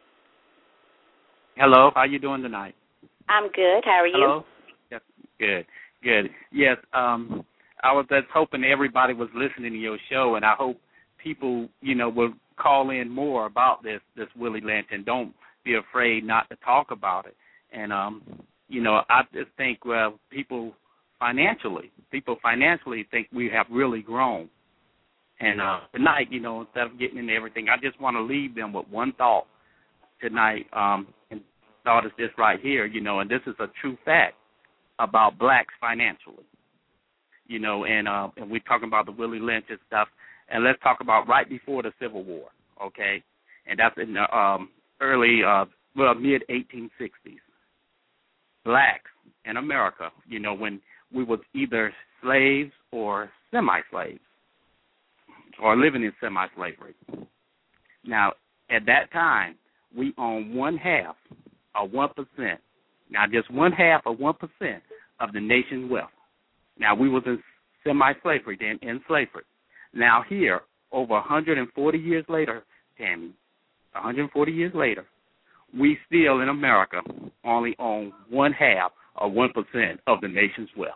Hello. How you doing tonight? I'm good. How are you? Hello. Yes. Good. Good. Yes. Um, I was just hoping everybody was listening to your show, and I hope people, you know, will call in more about this, this Willie Lynch, and don't be afraid not to talk about it. And, um, you know, I just think, well, people financially, people financially think we have really grown. And uh, tonight, you know, instead of getting into everything, I just want to leave them with one thought tonight, um, and thought is this right here, you know, and this is a true fact about blacks financially. You know, and uh, and we're talking about the Willie Lynch and stuff, and let's talk about right before the Civil War, okay? And that's in the um, early, uh, well, mid eighteen sixties. Blacks in America, you know, when we was either slaves or semi-slaves, or living in semi-slavery. Now, at that time, we owned one half, or one percent. Now, just one half or one percent of the nation's wealth. Now, we was in semi-slavery then, in slavery. Now here, over one hundred forty years later, Tammy, one hundred forty years later, we still in America only own one half or one percent of the nation's wealth.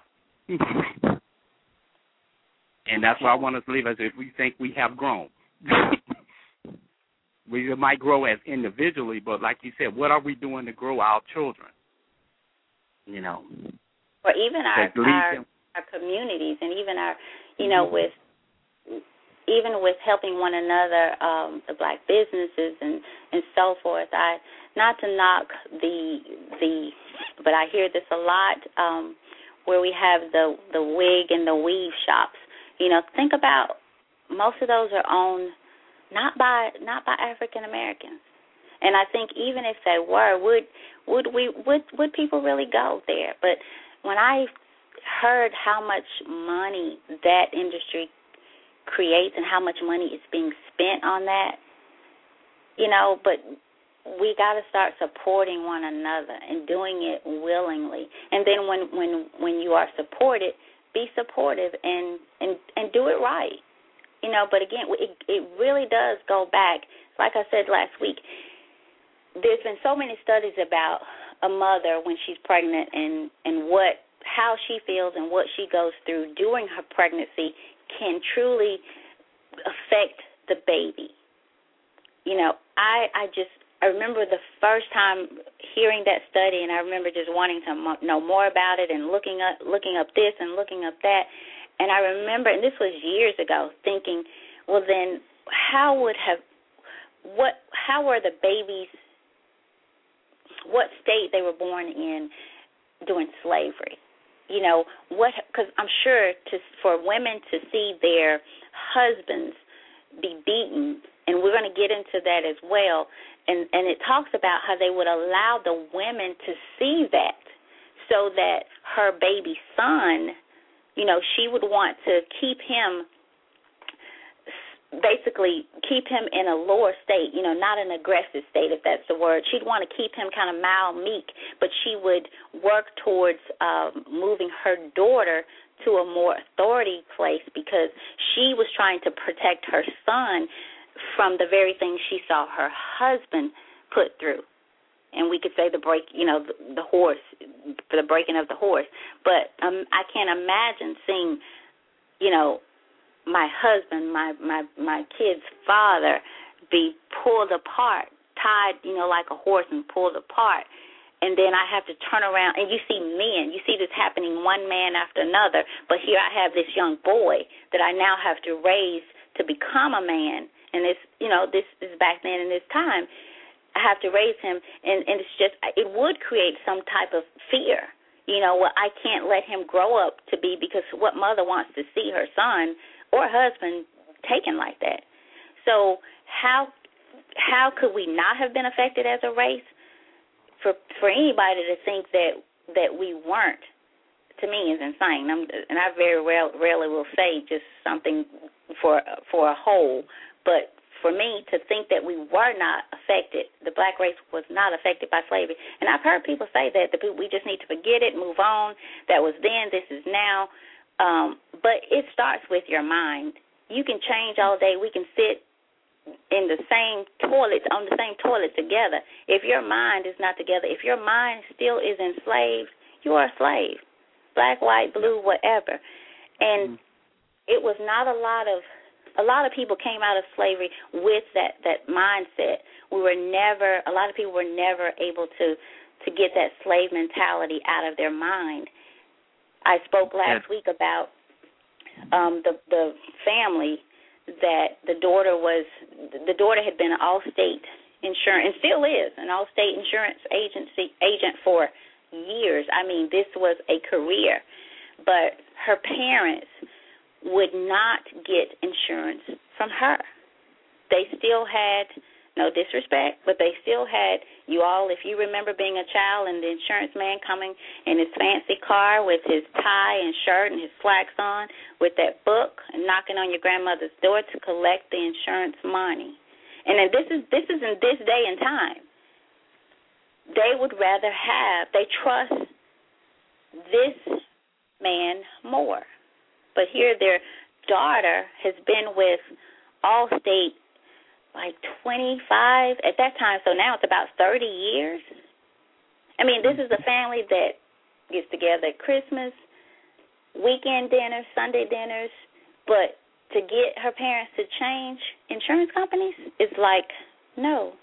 And that's why I want us to leave as if we think we have grown. We might grow as individually, but like you said, what are we doing to grow our children? You know. Or even our our, our communities, and even our, you know, with even with helping one another, um, the black businesses and, and so forth. I not to knock the the, but I hear this a lot um, where we have the the wig and the weave shops. You know, think about most of those are owned not by not by African Americans, and I think even if they were, would would we would would people really go there? But when I heard how much money that industry creates and how much money is being spent on that, you know, but we got to start supporting one another and doing it willingly. And then when when when you are supported, be supportive and and and do it right. You know, but again, it, it really does go back. Like I said last week, there's been so many studies about a mother when she's pregnant and, and what how she feels and what she goes through during her pregnancy can truly affect the baby. You know, I I just I remember the first time hearing that study, and I remember just wanting to know more about it and looking up looking up this and looking up that. And I remember, and this was years ago, thinking, well, then how would have, what, how were the babies what state they were born in during slavery. You know, what? Because I'm sure to, for women to see their husbands be beaten, and we're going to get into that as well, and, and it talks about how they would allow the women to see that so that her baby son, you know, she would want to keep him, basically keep him in a lower state, you know, not an aggressive state, if that's the word. She'd want to keep him kind of mild, meek, but she would work towards um, moving her daughter to a more authority place because she was trying to protect her son from the very thing she saw her husband put through. And we could say the break, you know, the, the horse, for the breaking of the horse. But um, I can't imagine seeing, you know, my husband, my, my, my kid's father be pulled apart, tied, you know, like a horse and pulled apart. And then I have to turn around, and you see men, you see this happening one man after another, but here I have this young boy that I now have to raise to become a man. And it's, you know, this is back then in this time. I have to raise him, and, and it's just, it would create some type of fear. You know, well, I can't let him grow up to be, because what mother wants to see her son or husband taken like that? So how how could we not have been affected as a race? For for anybody to think that that we weren't, to me, is insane. I'm, and I very rarely, rarely will say just something for for a whole, but for me to think that we were not affected, the black race was not affected by slavery. And I've heard people say that, that we just need to forget it, move on. That was then, this is now. Um, but it starts with your mind. You can change all day. We can sit in the same toilet, on the same toilet together. If your mind is not together, if your mind still is enslaved, you are a slave, black, white, blue, whatever. And mm-hmm. it was not a lot of, a lot of people came out of slavery with that, that mindset. We were never, a lot of people were never able to, to get that slave mentality out of their mind. I spoke last week about um, the the family that the daughter was, the daughter had been an Allstate insurance, and still is an Allstate insurance agency agent for years. I mean, this was a career. But her parents would not get insurance from her. They still had, no disrespect, but they still had, you all, if you remember being a child and the insurance man coming in his fancy car with his tie and shirt and his slacks on with that book and knocking on your grandmother's door to collect the insurance money. And then this is this is in this day and time. They would rather have, they trust this man more. But here their daughter has been with Allstate like twenty-five at that time, so now it's about thirty years. I mean, this is a family that gets together at Christmas, weekend dinners, Sunday dinners, but to get her parents to change insurance companies is like, no.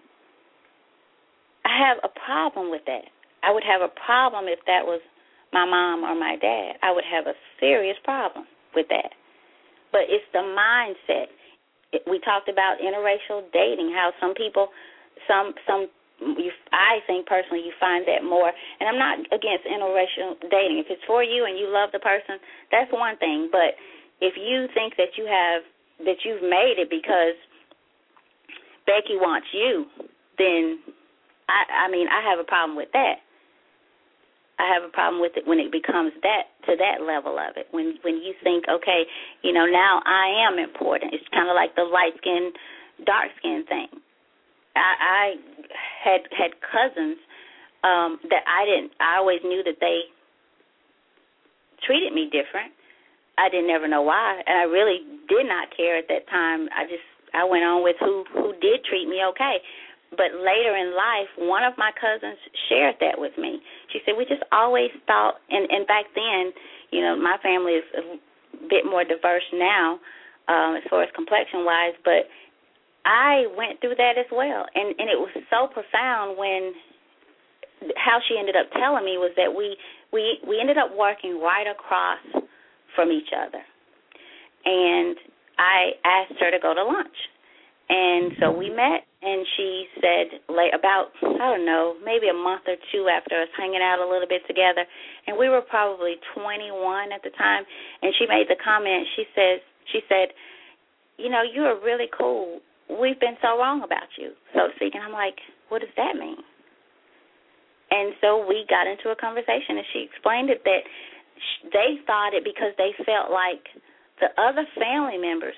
I have a problem with that. I would have a problem if that was my mom or my dad. I would have a serious problem with that. But it's the mindset. It, we talked about interracial dating, how some people, some, some, you, I think personally you find that more. And I'm not against interracial dating. If it's for you and you love the person, that's one thing. But if you think that you have, that you've made it because Becky wants you, then, I, I mean, I have a problem with that. I have a problem with it when it becomes that, to that level of it. When when you think, okay, you know, now I am important. It's kind of like the light skin, dark skin thing. I, I had had cousins um, that I didn't. I always knew that they treated me different. I didn't ever know why, and I really did not care at that time. I just I went on with who who did treat me okay. But later in life, one of my cousins shared that with me. She said, we just always thought, and, and back then, you know, my family is a bit more diverse now um, as far as complexion-wise, but I went through that as well. And, and it was so profound when how she ended up telling me was that we, we, we ended up working right across from each other. And I asked her to go to lunch. And so we met. and she said like about, I don't know, maybe a month or two after us hanging out a little bit together, and we were probably twenty-one at the time, and she made the comment, she says, she said, you know, you are really cool. We've been so wrong about you, so to speak. And I'm like, what does that mean? And so we got into a conversation, and she explained it that they thought it because they felt like the other family members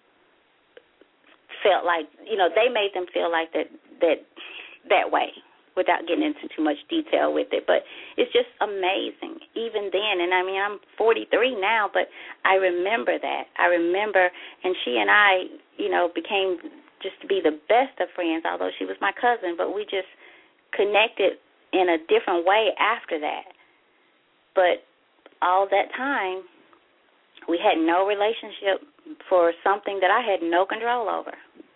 felt like, you know, they made them feel like that that that way, without getting into too much detail with it. But it's just amazing, even then. And, I mean, I'm forty-three now, but I remember that. I remember, and she and I, you know, became just to be the best of friends, although she was my cousin, but we just connected in a different way after that. But all that time, we had no relationship for something that I had no control over.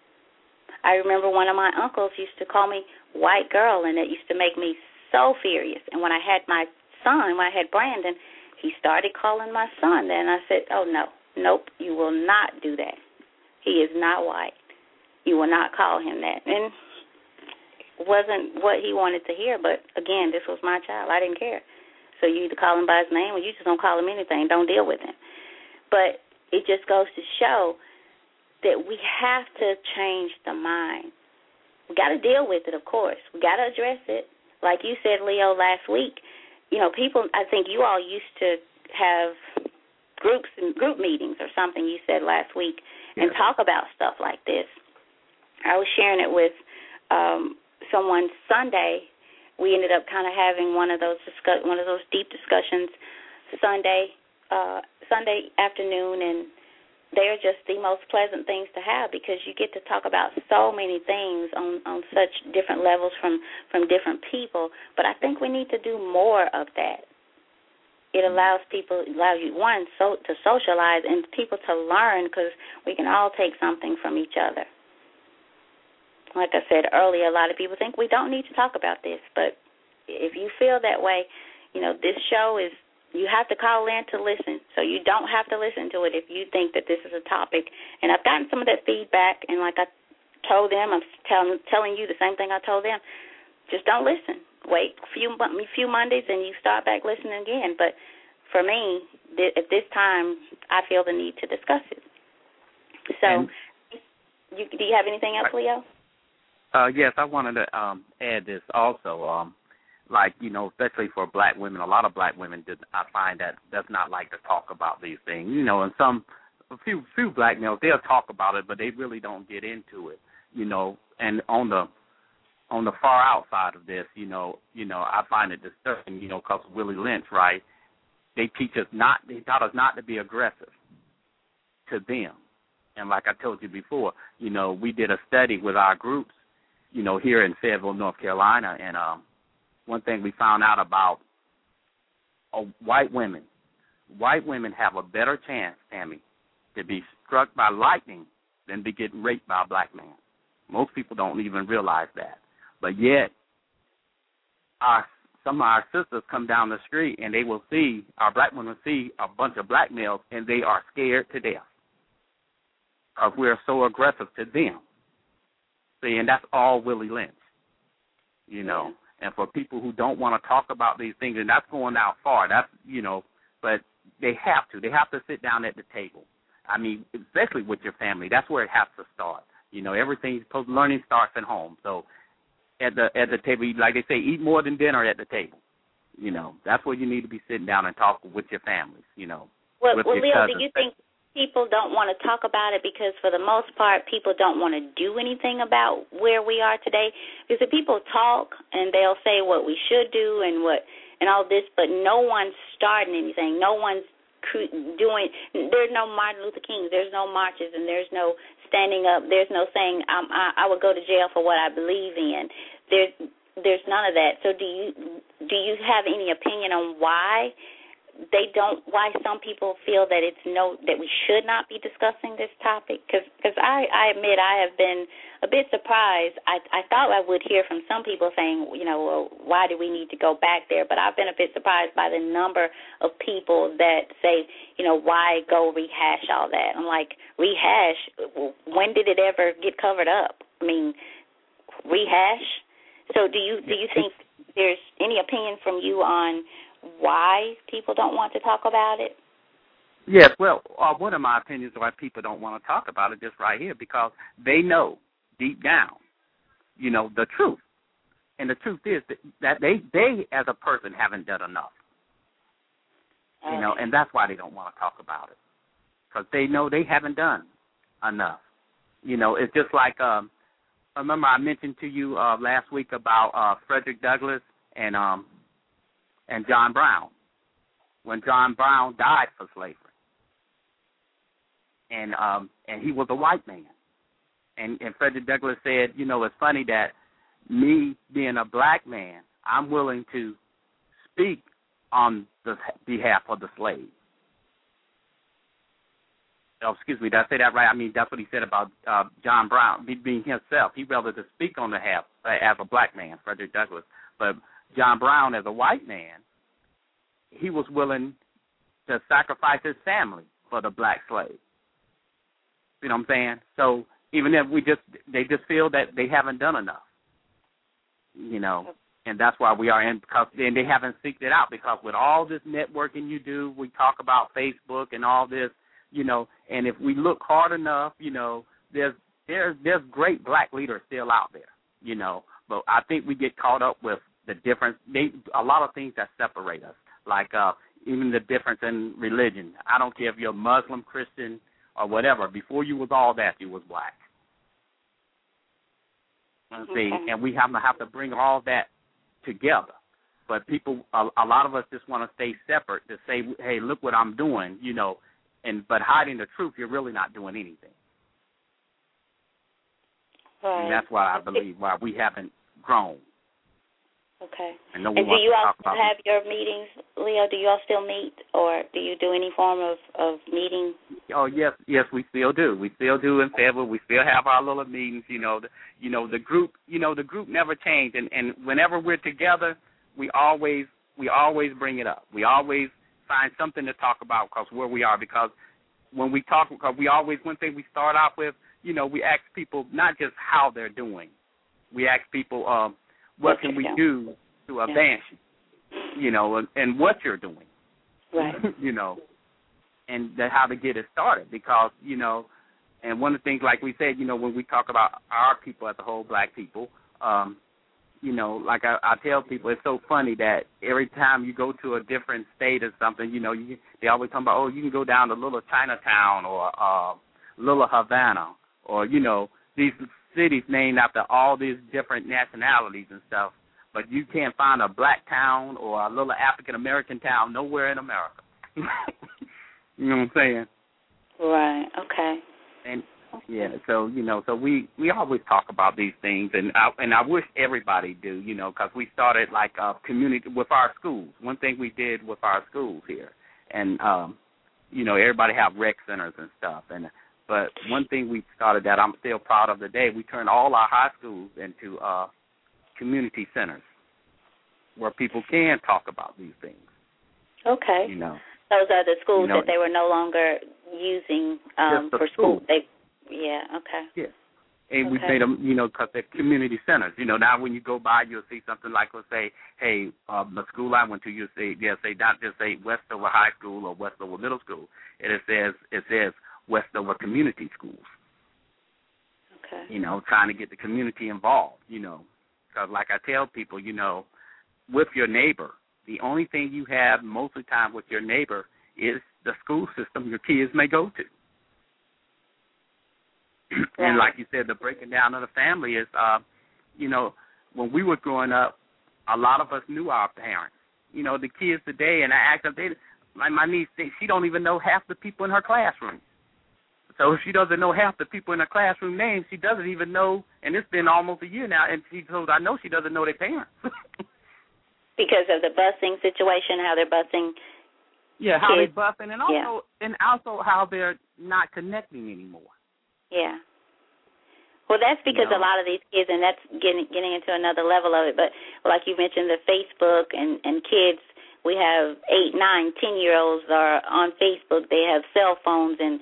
I remember one of my uncles used to call me white girl, and it used to make me so furious. And when I had my son, when I had Brandon, he started calling my son that, and I said, oh, no, nope, you will not do that. He is not white. You will not call him that. And it wasn't what he wanted to hear, but, again, this was my child. I didn't care. So you either call him by his name or you just don't call him anything. Don't deal with him. But it just goes to show that we have to change the mind. We got to deal with it, of course. We got to address it. Like you said, Leo, last week, you know, people, I think you all used to have groups and group meetings or something you said last week and yeah. talk about stuff like this. I was sharing it with um, someone Sunday. We ended up kind of having one of those discuss- one of those deep discussions Sunday uh, Sunday afternoon, and they're just the most pleasant things to have because you get to talk about so many things on, on such different levels from, from different people. But I think we need to do more of that. It allows people, allows you, one, so, to socialize and people to learn because we can all take something from each other. Like I said earlier, a lot of people think we don't need to talk about this, but if you feel that way, you know, this show is, you have to call in to listen, so you don't have to listen to it if you think that this is a topic. And I've gotten some of that feedback, and like I told them, I'm tell, telling you the same thing I told them. Just don't listen. Wait a few, few Mondays, and you start back listening again. But for me, th- at this time, I feel the need to discuss it. So, you, do you have anything else, Leo? Uh, yes, I wanted to um, add this also. Um, like, you know, especially for black women, a lot of black women, did, I find that does not like to talk about these things. You know, and some, a few few black males, they'll talk about it, but they really don't get into it, you know. And on the on the far outside of this, you know, you know, I find it disturbing, you know, because Willie Lynch, right, they teach us not, they taught us not to be aggressive to them. And like I told you before, you know, we did a study with our groups, you know, here in Fayetteville, North Carolina, and um, one thing we found out about uh, white women, white women have a better chance, Tammy, to be struck by lightning than to get raped by a black man. Most people don't even realize that. But yet, our some of our sisters come down the street and they will see, our black women see a bunch of black males and they are scared to death because we're so aggressive to them. See, and that's all Willie Lynch, you know. Yeah. And for people who don't want to talk about these things, and that's going out far, that's, you know, but they have to. They have to sit down at the table. I mean, especially with your family. That's where it has to start. You know, everything, learning starts at home. So at the at the table, like they say, eat more than dinner at the table. You know, that's where you need to be sitting down and talk with your families, you know. Well, well Leo, do you think people don't want to talk about it because, for the most part, people don't want to do anything about where we are today? Because if people talk and they'll say what we should do and what and all this, but no one's starting anything. No one's doing. There's no Martin Luther King. There's no marches, and there's no standing up. There's no saying um, I, I would go to jail for what I believe in. There's there's none of that. So do you do you have any opinion on why they don't, why some people feel that it's no, that we should not be discussing this topic? Because I, I admit I have been a bit surprised. I, I thought I would hear from some people saying, you know, well, why do we need to go back there? But I've been a bit surprised by the number of people that say, you know, why go rehash all that? I'm like, rehash? When did it ever get covered up? I mean, rehash. So do you do you think there's any opinion from you on why people don't want to talk about it? Yes, well, uh, one of my opinions why people don't want to talk about it just right here, because they know deep down, you know, the truth. And the truth is that, that they, they, as a person, haven't done enough. You Okay. know, and that's why they don't want to talk about it, because they know they haven't done enough. You know, it's just like, um, remember I mentioned to you uh, last week about uh, Frederick Douglass and um, and John Brown, when John Brown died for slavery. And um, and he was a white man. And, and Frederick Douglass said, you know, it's funny that me being a black man, I'm willing to speak on the behalf of the slave. Oh, excuse me, did I say that right? I mean, that's what he said about uh, John Brown being himself. He rather to speak on behalf uh, as a black man, Frederick Douglass. But John Brown, as a white man, he was willing to sacrifice his family for the black slave. You know what I'm saying? So even if we just, they just feel that they haven't done enough, you know, and that's why we are in, because then they haven't seeked it out, because with all this networking you do, we talk about Facebook and all this, you know, and if we look hard enough, you know, there's there's there's great black leaders still out there, you know, but I think we get caught up with the difference, they, a lot of things that separate us, like uh, even the difference in religion. I don't care if you're Muslim, Christian, or whatever. Before you was all that, you was black. Okay. See, and we have to have to bring all that together. But people, a, a lot of us just want to stay separate to say, hey, look what I'm doing, you know, and but hiding the truth, you're really not doing anything. Right. And that's why I believe why we haven't grown. Okay. And, no and do you all have it. your meetings, Leo? Do you all still meet, or do you do any form of, of meeting? Oh yes, yes, we still do. We still do in February. We still have our little meetings. You know, the, you know the group. You know the group never changed, and, and whenever we're together, we always we always bring it up. We always find something to talk about because where we are. Because when we talk, because we always one thing we start off with, you know, we ask people not just how they're doing. We ask people. Um, What can we do to advance you, you know, and, and what you're doing, right? You know, and the, how to get it started. Because, you know, and one of the things, like we said, you know, when we talk about our people as a whole, black people, um, you know, like I, I tell people, it's so funny that every time you go to a different state or something, you know, you, they always talk about, oh, you can go down to Little Chinatown or uh, Little Havana or, you know, these cities named after all these different nationalities and stuff, but you can't find a black town or a little African-American town nowhere in America. You know what I'm saying? Right, okay. And, yeah, so, you know, so we, we always talk about these things, and I, and I wish everybody do, you know, because we started like a community with our schools. One thing we did with our schools here, and, um, you know, everybody have rec centers and stuff, and but one thing we started that I'm still proud of today, we turned all our high schools into uh, community centers where people can talk about these things. Okay. You know, those are the schools you know, that they were no longer using um, for school. They, yeah. Okay. Yeah. And okay. we made them, you know, because they're community centers. You know, now when you go by, you'll see something like, let's say, hey, uh, the school I went to, you'll say, yeah, say not just say Westover High School or Westover Middle School. And it says, it says Westover Community Schools. Okay. You know, trying to get the community involved, you know. Because like I tell people, you know, with your neighbor, the only thing you have most of the time with your neighbor is the school system your kids may go to. Right. And like you said, the breaking down of the family is, uh, you know, when we were growing up, a lot of us knew our parents. You know, the kids today, and I asked them, they, like my niece, they, she don't even know half the people in her classroom. So if she doesn't know half the people in her classroom names, she doesn't even know, and it's been almost a year now, and she told I know she doesn't know their parents. Because of the busing situation, how they're busing. Yeah, how kids. they're busing, and also yeah. and also how they're not connecting anymore. Yeah. Well, that's because you know. a lot of these kids, and that's getting getting into another level of it, but like you mentioned, the Facebook and, and kids, we have eight, nine, ten-year-olds are on Facebook. They have cell phones, and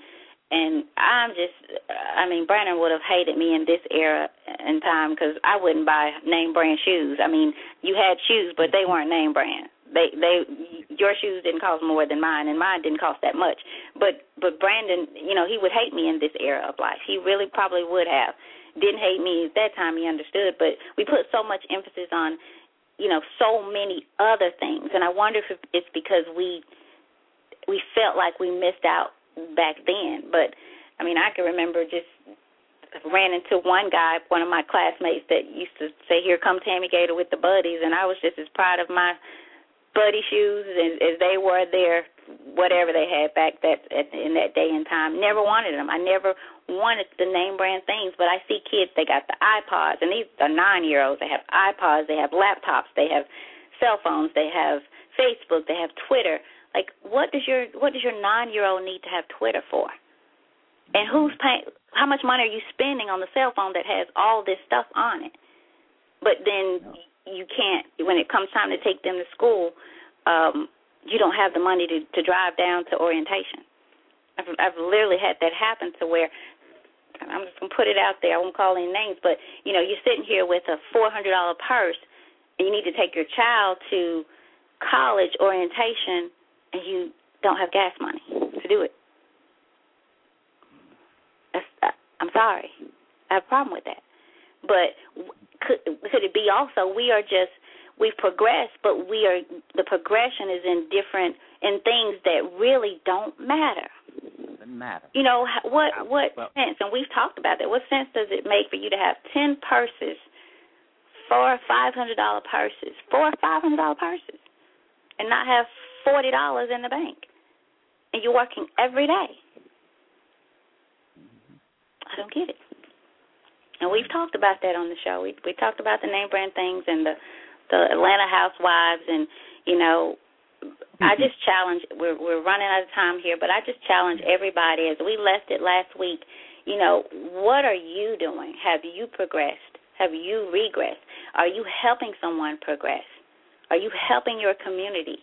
And I'm just, I mean, Brandon would have hated me in this era and time because I wouldn't buy name brand shoes. I mean, you had shoes, but they weren't name brand. They, they, your shoes didn't cost more than mine, and mine didn't cost that much. But, but Brandon, you know, he would hate me in this era of life. He really probably would have. Didn't hate me at that time. He understood, but we put so much emphasis on, you know, so many other things, and I wonder if it's because we, we felt like we missed out back then. But I mean, I can remember just ran into one guy, one of my classmates, that used to say, "Here come Tammy Gator with the buddies," and I was just as proud of my buddy shoes as, as they were their whatever they had back that at, in that day and time. Never wanted them. I never wanted the name brand things. But I see kids, they got the iPods, and these are nine year olds. They have iPods, they have laptops, they have cell phones, they have Facebook, they have Twitter. Like, what does your what does your nine-year-old need to have Twitter for? And who's paying? How much money are you spending on the cell phone that has all this stuff on it? But then you can't. When it comes time to take them to school, um, you don't have the money to, to drive down to orientation. I've, I've literally had that happen to where I'm just gonna put it out there. I won't call any names, but you know, you're sitting here with a four hundred dollar purse, and you need to take your child to college orientation, and you don't have gas money to do it. That's, uh, I'm sorry. I have a problem with that. But could, could it be also we are just, we've progressed, but we are, the progression is in different, in things that really don't matter. Doesn't matter. You know, what, what well, sense, and we've talked about that, what sense does it make for you to have ten purses, four or five hundred dollar purses, four or five hundred dollar purses, and not have forty dollars in the bank, and you're working every day? I don't get it. And we've talked about that on the show. We we talked about the name brand things and the the Atlanta housewives, and you know, I just challenge. We're we're running out of time here, but I just challenge everybody as we left it last week. You know, what are you doing? Have you progressed? Have you regressed? Are you helping someone progress? Are you helping your community?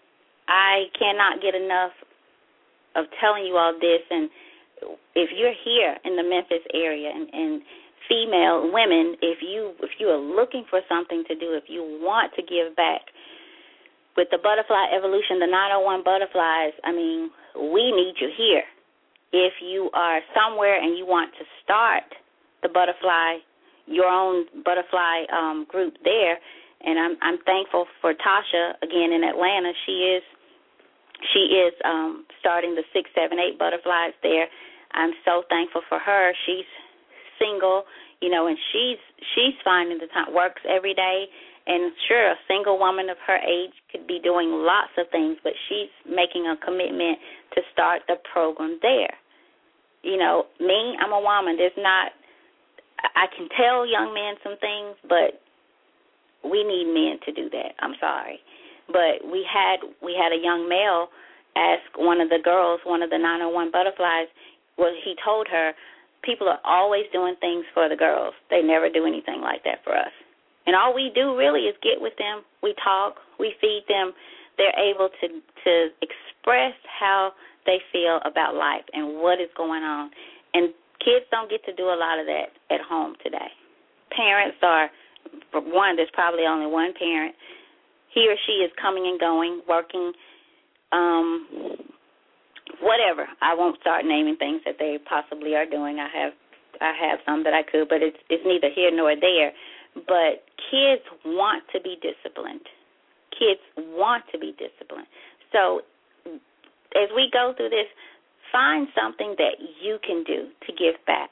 I cannot get enough of telling you all this. And if you're here in the Memphis area and, and female women, if you if you are looking for something to do, if you want to give back, with the Butterfly Evolution, the nine oh one Butterflies, I mean, we need you here. If you are somewhere and you want to start the butterfly, your own butterfly um, group there, and I'm I'm thankful for Tasha again in Atlanta. She is she is um, starting the six, seven, eight butterflies there. I'm so thankful for her. She's single, you know, and she's she's finding the time, works every day. And sure, a single woman of her age could be doing lots of things, but she's making a commitment to start the program there. You know, me, I'm a woman. There's not, I can tell young men some things, but we need men to do that. I'm sorry. But we had we had a young male ask one of the girls, one of the nine oh one Butterflies, well, he told her, people are always doing things for the girls. They never do anything like that for us. And all we do really is get with them. We talk. We feed them. They're able to to express how they feel about life and what is going on. And kids don't get to do a lot of that at home today. Parents are, for one, there's probably only one parent. He or she is coming and going, working, um, whatever. I won't start naming things that they possibly are doing. I have I have some that I could, but it's it's neither here nor there. But kids want to be disciplined. Kids want to be disciplined. So as we go through this, find something that you can do to give back.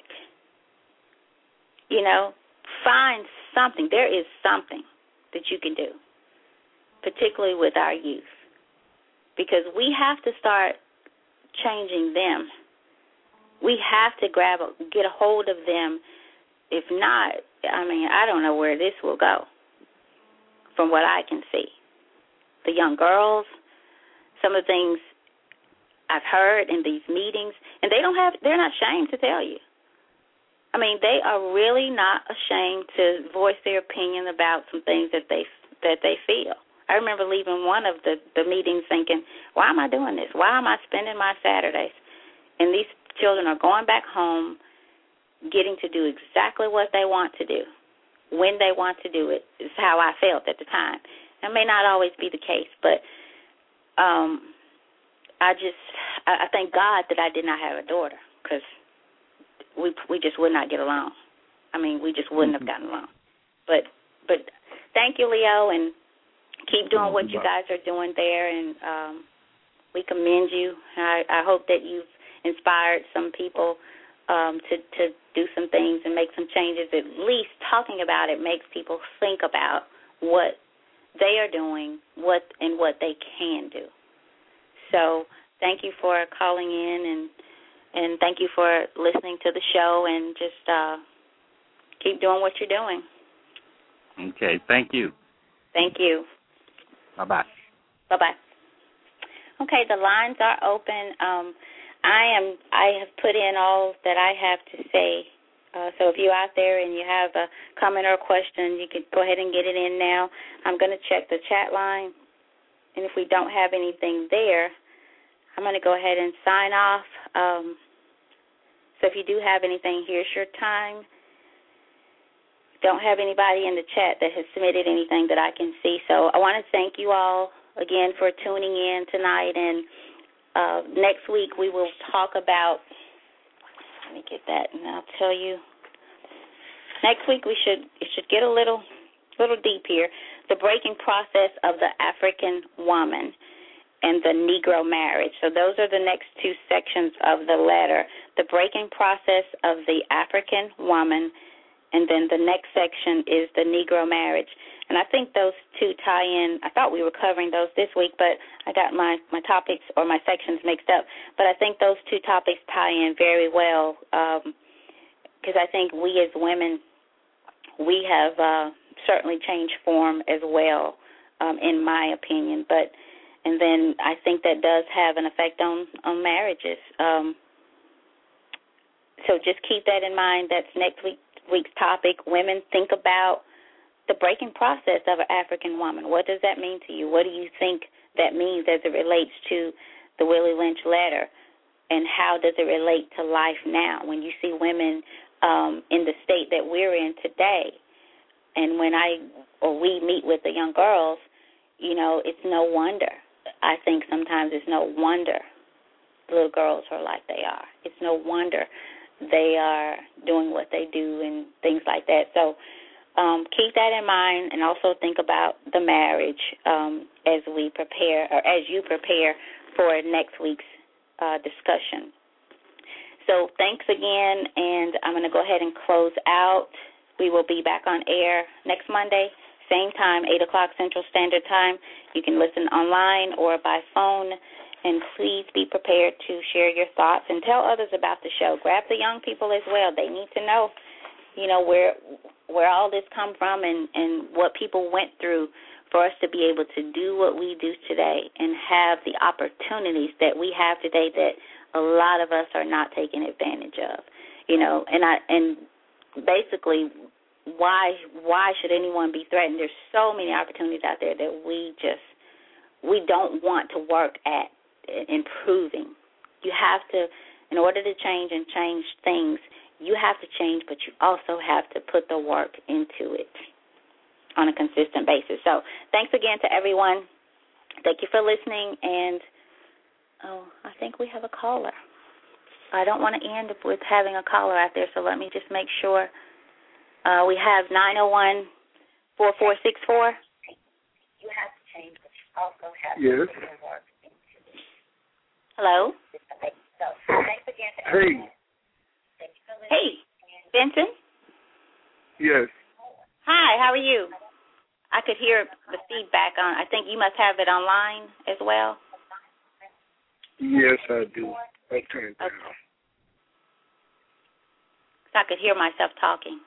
You know, find something. There is something that you can do, particularly with our youth, because we have to start changing them. We have to grab, a, get a hold of them. If not, I mean, I don't know where this will go from what I can see. The young girls, some of the things I've heard in these meetings, and they don't have, they're not ashamed to tell you. I mean, they are really not ashamed to voice their opinion about some things that they that they feel. I remember leaving one of the, the meetings thinking, why am I doing this? Why am I spending my Saturdays? And these children are going back home, getting to do exactly what they want to do, when they want to do it, is how I felt at the time. It may not always be the case, but um, I just, I, I thank God that I did not have a daughter, because we we just would not get along. I mean, we just wouldn't have gotten along. But but thank you, Leo, and keep doing what you guys are doing there, and um, we commend you. I, I hope that you've inspired some people um, to, to do some things and make some changes. At least talking about it makes people think about what they are doing, what and what they can do. So thank you for calling in, and and thank you for listening to the show, and just uh, keep doing what you're doing. Okay, thank you. Thank you. Bye-bye. Bye-bye. Okay, the lines are open. Um, I am. I have put in all that I have to say. Uh, so if you're out there and you have a comment or a question, you can go ahead and get it in now. I'm going to check the chat line, and if we don't have anything there, I'm going to go ahead and sign off. Um, so if you do have anything, here's your time. Don't have anybody in the chat that has submitted anything that I can see. So I want to thank you all again for tuning in tonight. And uh, next week we will talk about, let me get that and I'll tell you. Next week we should it should get a little little deep here. The breaking process of the African woman and the Negro marriage. So those are the next two sections of the letter. The breaking process of the African woman, and then the next section is the Negro marriage. And I think those two tie in. I thought we were covering those this week, but I got my, my topics or my sections mixed up. But I think those two topics tie in very well, because um, I think we as women, we have uh, certainly changed form as well, um, in my opinion. But and then I think that does have an effect on, on marriages. Um, so just keep that in mind. That's next week. week's topic. Women, think about the breaking process of an African woman. What does that mean to you? What do you think that means as it relates to the Willie Lynch letter? And how does it relate to life now when you see women um, in the state that we're in today? And when I or we meet with the young girls, you know, it's no wonder. I think sometimes it's no wonder little girls are like they are. It's no wonder they are doing what they do and things like that. So um, keep that in mind, and also think about the marriage um, as we prepare, or as you prepare for next week's uh, discussion. So thanks again, and I'm going to go ahead and close out. We will be back on air next Monday, same time, eight o'clock Central Standard Time. You can listen online or by phone. And please be prepared to share your thoughts and tell others about the show. Grab the young people as well. They need to know, you know, where where all this come from and, and what people went through for us to be able to do what we do today and have the opportunities that we have today that a lot of us are not taking advantage of. You know, and I and basically why why should anyone be threatened? There's so many opportunities out there that we just we don't want to work at. Improving. You have to, in order to change and change things, you have to change, but you also have to put the work into it on a consistent basis. So thanks again to everyone. Thank you for listening. And, oh, I think we have a caller. I don't want to end with having a caller out there, so let me just make sure. Uh, we have nine oh one, four four six four. You have to change, but you also have yes. to put the work. Hello? Hey. Hey, Benson? Yes. Hi, how are you? I could hear the feedback on. I think you must have it online as well. Yes, I do. I turn it down. Okay. So I could hear myself talking.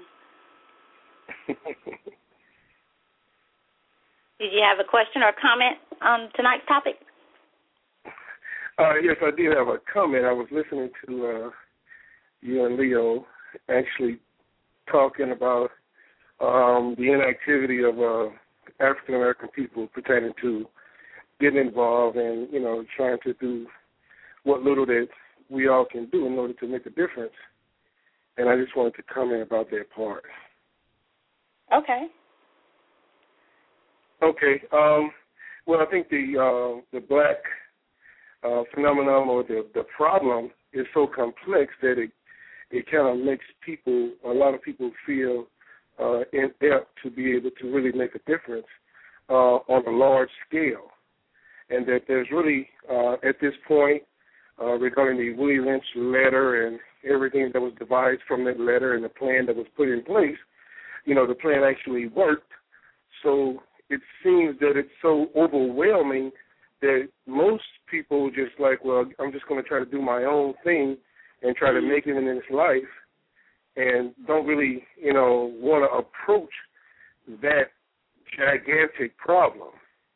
Did you have a question or comment on tonight's topic? Uh, yes, I did have a comment. I was listening to uh, you and Leo actually talking about um, the inactivity of uh, African American people pertaining to getting involved and, you know, trying to do what little that we all can do in order to make a difference. And I just wanted to comment about that part. Okay. Okay. Um, well, I think the uh, the black uh, phenomenon or the, the problem is so complex that it it kind of makes people, a lot of people feel uh, inept to be able to really make a difference uh, on a large scale. And that there's really, uh, at this point, uh, regarding the Willie Lynch letter and everything that was devised from that letter and the plan that was put in place, you know, the plan actually worked. So it seems that it's so overwhelming that most people just like, well, I'm just going to try to do my own thing and try to make it in this life, and don't really, you know, want to approach that gigantic problem.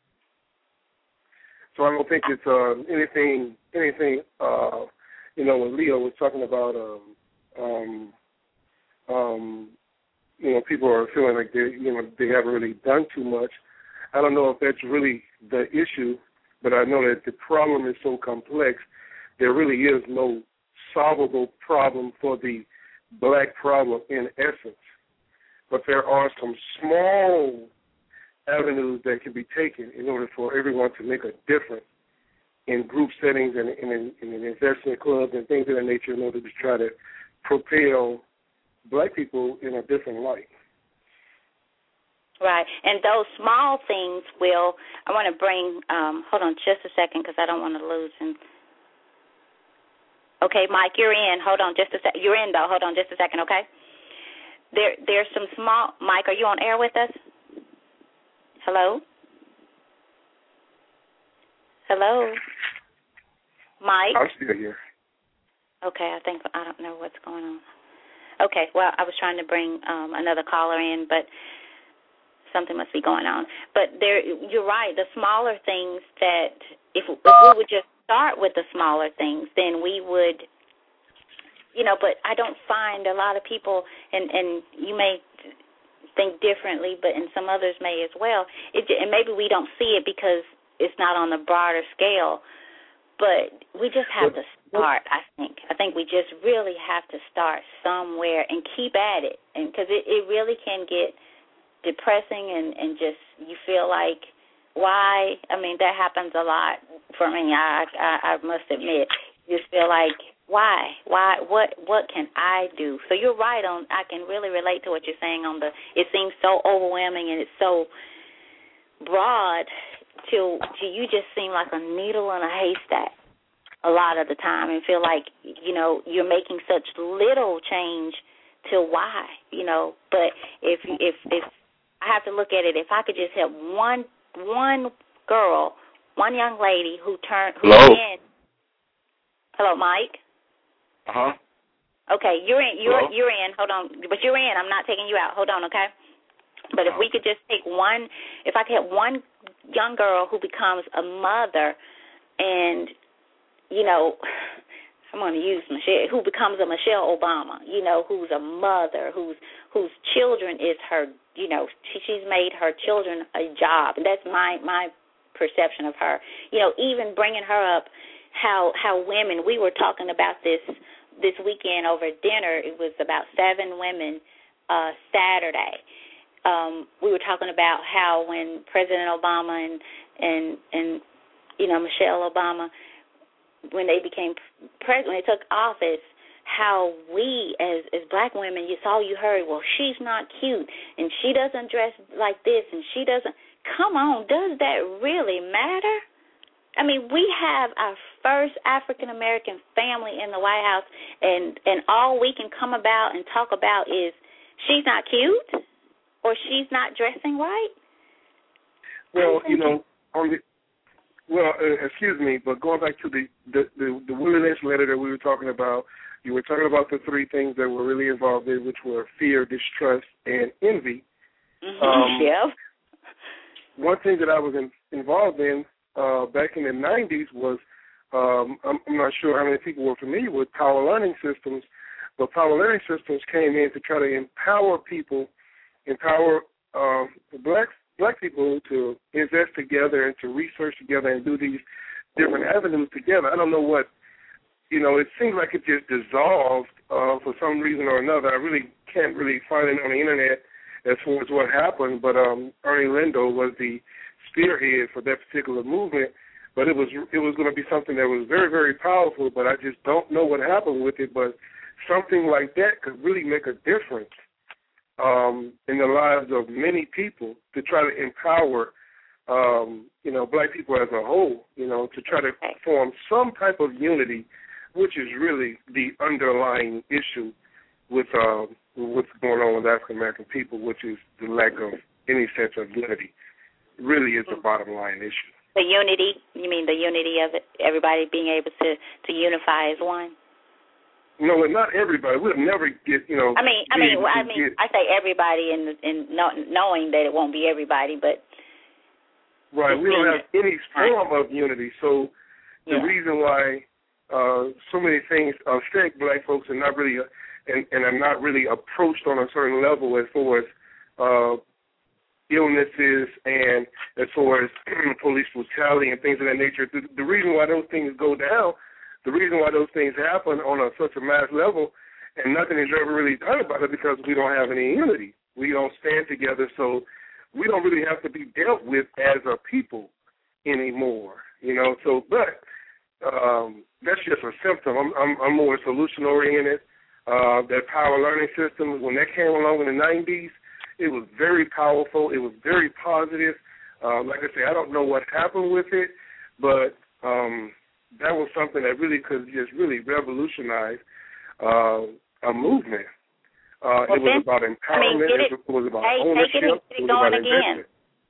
So I don't think it's uh, anything, anything, uh, you know, when Leo was talking about, um, um, um, you know, people are feeling like they, you know, they haven't really done too much. I don't know if that's really the issue, but I know that the problem is so complex, there really is no solvable problem for the black problem in essence. But there are some small avenues that can be taken in order for everyone to make a difference in group settings and in, in, in investment clubs and things of that nature in order to try to propel black people in a different light. Right, and those small things will, I want to bring, um, hold on just a second because I don't want to lose him. Okay, Mike, you're in. Hold on just a second. You're in, though. Hold on just a second, okay? There, There's some small, Mike, are you on air with us? Hello? Hello? Mike? I'm still here. Okay, I think, I don't know what's going on. Okay, well, I was trying to bring um, another caller in, but something must be going on. But there, you're right, the smaller things that, if, if we would just start with the smaller things, then we would, you know, but I don't find a lot of people, and, and you may think differently, but and some others may as well, it, and maybe we don't see it because it's not on the broader scale, but we just have to start, I think. I think we just really have to start somewhere and keep at it, and because it, it really can get depressing and, and just you feel like, why? I mean, that happens a lot for me. I, I I must admit, you just feel like, why? Why? What? What can I do? So you're right on. I can really relate to what you're saying on the. It seems so overwhelming and it's so broad. Till you just seem like a needle in a haystack a lot of the time, and feel like you know you're making such little change. Till why? You know. But if if if I have to look at it, if I could just help one. One girl, one young lady who turned, who Hello? in. Hello, Mike. Uh huh. Okay, you're in. You're Hello? you're in. Hold on, but you're in. I'm not taking you out. Hold on, okay. But if we could just take one, if I could have one young girl who becomes a mother, and you know, I'm going to use Michelle, who becomes a Michelle Obama, you know, who's a mother, whose whose children is her. You know, she, she's made her children a job. That's my my perception of her. You know, even bringing her up, how how women. We were talking about this this weekend over dinner. It was about seven women uh, Saturday. Um, we were talking about how when President Obama and and and you know Michelle Obama, when they became president, when they took office. How we, as as black women, it's all you heard, well, she's not cute, and she doesn't dress like this, and she doesn't. Come on, does that really matter? I mean, we have our first African-American family in the White House, and, and all we can come about and talk about is she's not cute or she's not dressing right? Well, you know, on the, well, uh, excuse me, but going back to the, the, the, the Willie Lynch letter that we were talking about, you were talking about the three things that were really involved in, which were fear, distrust, and envy. Mm-hmm. Um, yeah. One thing that I was in, involved in uh, back in the nineties was, um, I'm, I'm not sure how many people were familiar with Power Learning Systems, but Power Learning Systems came in to try to empower people, empower uh, black black people to invest together and to research together and do these different avenues together. I don't know what you know, it seems like it just dissolved uh, for some reason or another. I really can't really find it on the internet as far as what happened, but um, Ernie Lindo was the spearhead for that particular movement. But it was it was going to be something that was very, very powerful, but I just don't know what happened with it. But something like that could really make a difference um, in the lives of many people to try to empower, um, you know, black people as a whole, you know, to try to form some type of unity, which is really the underlying issue with uh, what's going on with African American people, which is the lack of any sense of unity. Really is the bottom line issue. The unity, you mean the unity of it, everybody being able to, to unify as one? No, not everybody. We'll never get, you know. I mean, I mean, I mean, get, I say everybody, in in not knowing that it won't be everybody, but right. We don't have any form of unity. So the yeah. reason why uh, so many things affect black folks and not really, uh, and and are not really approached on a certain level as far as uh, illnesses and as far as police brutality and things of that nature. The, the reason why those things go down. The reason why those things happen on a, such a mass level and nothing is ever really done about it because we don't have any unity. We don't stand together, so we don't really have to be dealt with as a people anymore, you know. So, but um, that's just a symptom. I'm, I'm, I'm more solution-oriented. Uh, that power learning system, when that came along in the nineties, it was very powerful. It was very positive. Uh, like I say, I don't know what happened with it, but um, that was something that really could just really revolutionize uh, a movement. Uh, well, it was then, about empowerment. I mean, it, it was about hey, ownership. Take it and get it, it going again.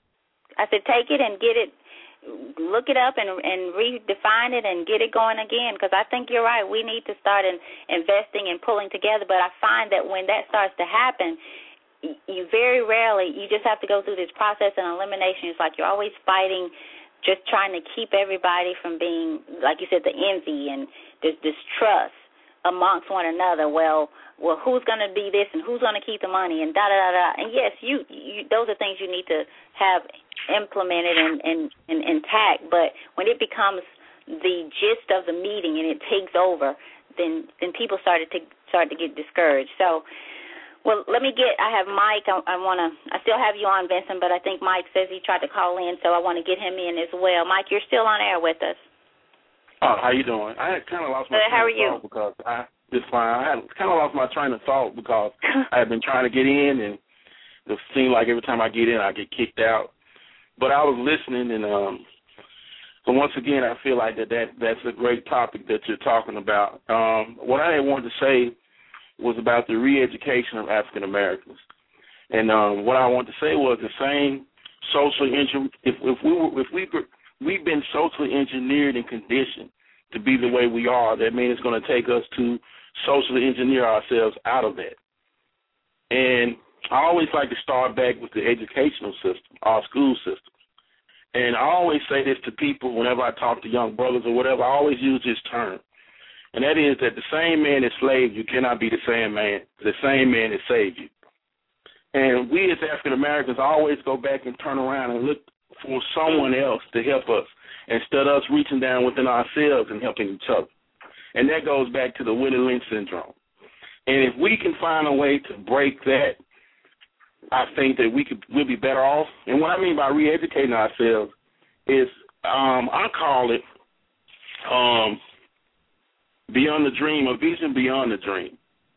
I said, take it and get it, look it up and and redefine it and get it going again. Because I think you're right. We need to start in, investing and pulling together. But I find that when that starts to happen, you very rarely, you just have to go through this process and elimination. It's like you're always fighting, just trying to keep everybody from being, like you said, the envy and this distrust amongst one another. Well, well, who's going to be this and who's going to keep the money and da da da da. And yes, you, you those are things you need to have implemented and, and, and intact. But when it becomes the gist of the meeting and it takes over, then then people started to start to get discouraged. So. Well, let me get, I have Mike. I, I want to, I still have you on, Vincent, but I think Mike says he tried to call in, so I want to get him in as well. Mike, you're still on air with us. Oh, how you doing? I had kind of lost my uh, train how are of you? thought because I, it's fine. I had kind of lost my train of thought because I had been trying to get in, and it seemed like every time I get in, I get kicked out. But I was listening, and um, so once again, I feel like that, that that's a great topic that you're talking about. Um, what I wanted to say was about the re-education of African Americans, and um, what I wanted to say was the same socially engineered. If, if we were, if we were, we've been socially engineered and conditioned to be the way we are, that means it's going to take us to socially engineer ourselves out of that. And I always like to start back with the educational system, our school system. And I always say this to people whenever I talk to young brothers or whatever. I always use this term. And that is that the same man that slaved you cannot be the same man, the same man that saved you. And we as African Americans always go back and turn around and look for someone else to help us instead of us reaching down within ourselves and helping each other. And that goes back to the Willie Lynch syndrome. And if we can find a way to break that, I think that we could we'll be better off. And what I mean by re-educating ourselves is um, I call it um, beyond the dream, a vision beyond the dream.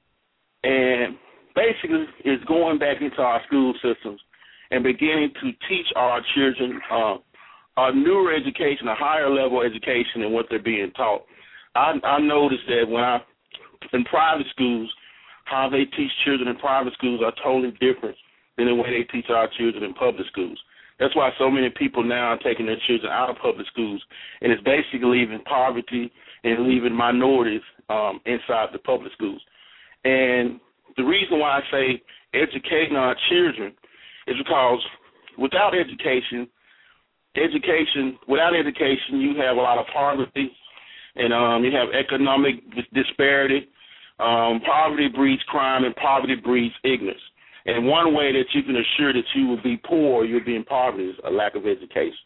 And basically it's going back into our school systems and beginning to teach our children uh, a newer education, a higher level education than what they're being taught. I, I noticed that when I, in private schools, how they teach children in private schools are totally different than the way they teach our children in public schools. That's why so many people now are taking their children out of public schools, and it's basically leaving poverty and leaving minorities um, inside the public schools. And the reason why I say educating our children is because without education, education, without education, you have a lot of poverty, and um, you have economic disparity. Um, poverty breeds crime, and poverty breeds ignorance. And one way that you can assure that you will be poor or you'll be in poverty is a lack of education.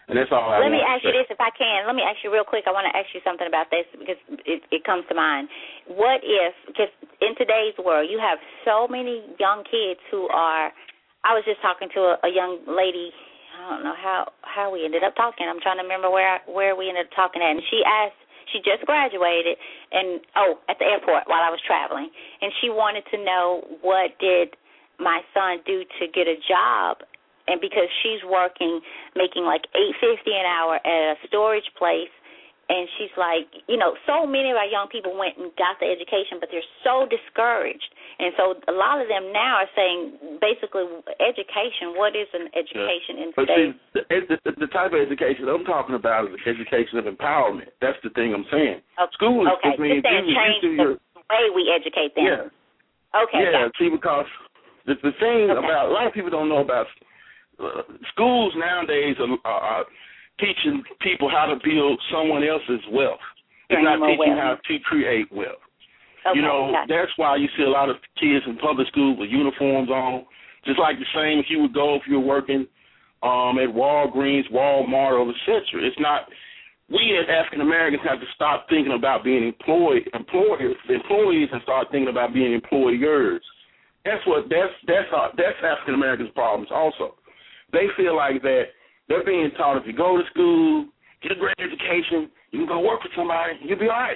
And that's all I Let me want ask to you this, if I can. Let me ask you real quick. I want to ask you something about this because it, it comes to mind. What if, because in today's world, you have so many young kids who are, I was just talking to a, a young lady, I don't know how, how we ended up talking. I'm trying to remember where I, where we ended up talking at. And she asked, she just graduated, and, oh, at the airport while I was traveling. And she wanted to know what did my son do to get a job. And because she's working, making like eight fifty an hour at a storage place, and she's like, you know, so many of our young people went and got the education, but they're so discouraged. And so a lot of them now are saying, basically, education. What is an education yeah. in but today's? See, the, the, the type of education I'm talking about is the education of empowerment. That's the thing I'm saying. Okay. School is okay. I mean, Just saying, change the your, way we educate them. Yeah. Okay. Yeah. Gotcha. See, because the the thing okay. about a lot of people don't know about. Uh, schools nowadays are, are teaching people how to build someone else's wealth. It's not teaching wealth. how to create wealth. Okay, you know, gotcha. That's why you see a lot of kids in public schools with uniforms on. Just like the same if you would go if you were working um, at Walgreens, Walmart, or et cetera. It's not. We as African Americans have to stop thinking about being employed, employers, employees, and start thinking about being employers. That's what. That's that's our, that's African Americans' problems also. They feel like that they're being taught if you go to school, get a great education, you can go work for somebody, you'll be all right.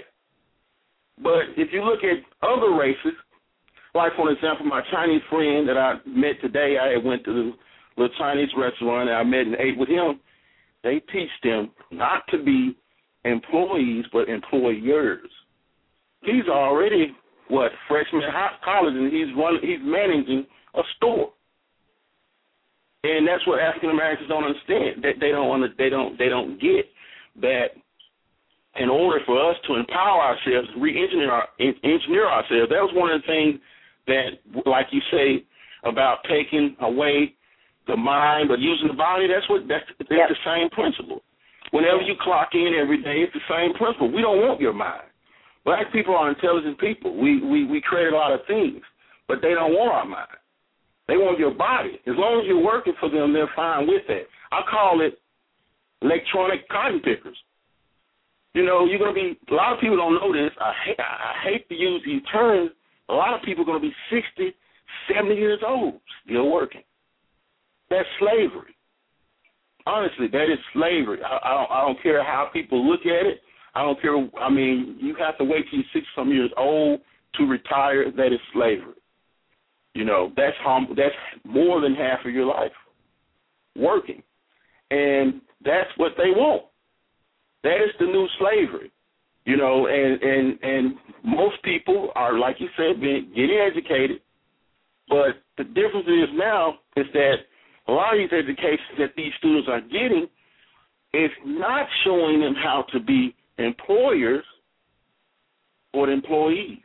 But if you look at other races, like, for example, my Chinese friend that I met today, I went to the little Chinese restaurant and I met and ate with him, they teach them not to be employees but employers. He's already, what, freshman high college, and he's running, he's managing a store. And that's what African Americans don't understand. That they don't want to, they don't they don't get that. In order for us to empower ourselves, re-engineer our, engineer ourselves, that was one of the things that, like you say, about taking away the mind but using the body. That's what that's it's yep. the same principle. Whenever you clock in every day, it's the same principle. We don't want your mind. Black people are intelligent people. We we we create a lot of things, but they don't want our mind. They want your body. As long as you're working for them, they're fine with that. I call it electronic cotton pickers. You know, you're going to be, a lot of people don't know this. I hate, I hate to use these terms. A lot of people are going to be sixty, seventy years old still working. That's slavery. Honestly, that is slavery. I, I, don't, I don't care how people look at it. I don't care. I mean, you have to wait till you're sixty-some years old to retire. That is slavery. You know, that's harm, that's more than half of your life working. And that's what they want. That is the new slavery. You know, and, and, and most people are, like you said, being, getting educated. But the difference is now is that a lot of these educations that these students are getting is not showing them how to be employers or employees.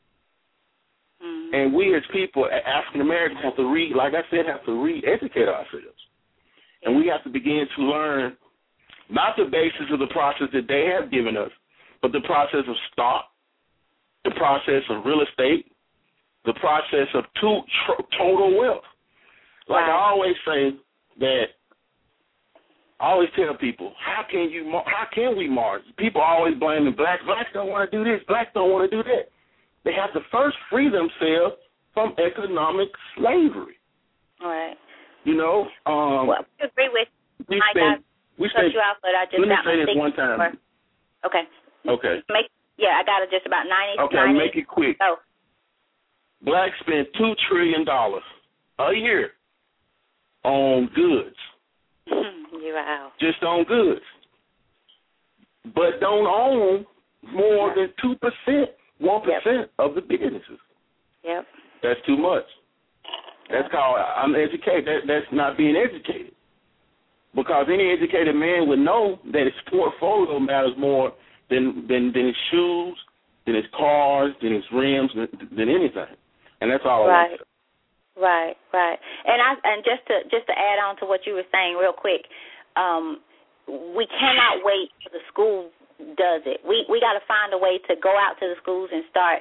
And we as people, African Americans, have to re, like I said, have to re-educate ourselves. And we have to begin to learn not the basis of the process that they have given us, but the process of stock, the process of real estate, the process of to, tr- total wealth. Like wow. I always say that, I always tell people, how can you, how can we march? People always blame the blacks. Blacks don't want to do this. Blacks don't want to do that. They have to first free themselves from economic slavery. All right. You know? Um, well, I agree with we Mike. spend, I we spend, you out, but I just let me got say my this one time. For, okay. Okay. Make Yeah, I got it just about ninety. Okay, ninety. make it quick. Oh. Blacks spend two trillion dollars a year on goods. Wow. Just on goods. But don't own more than two percent. One percent of the businesses. Yep. That's too much. That's yep. called I'm educated. That, that's not being educated. Because any educated man would know that his portfolio matters more than than, than his shoes, than his cars, than his rims, than, than anything. And that's all. Right. I want to say. Right. Right. And I and just to just to add on to what you were saying real quick, um, we cannot wait for the school does it. We we got to find a way to go out to the schools and start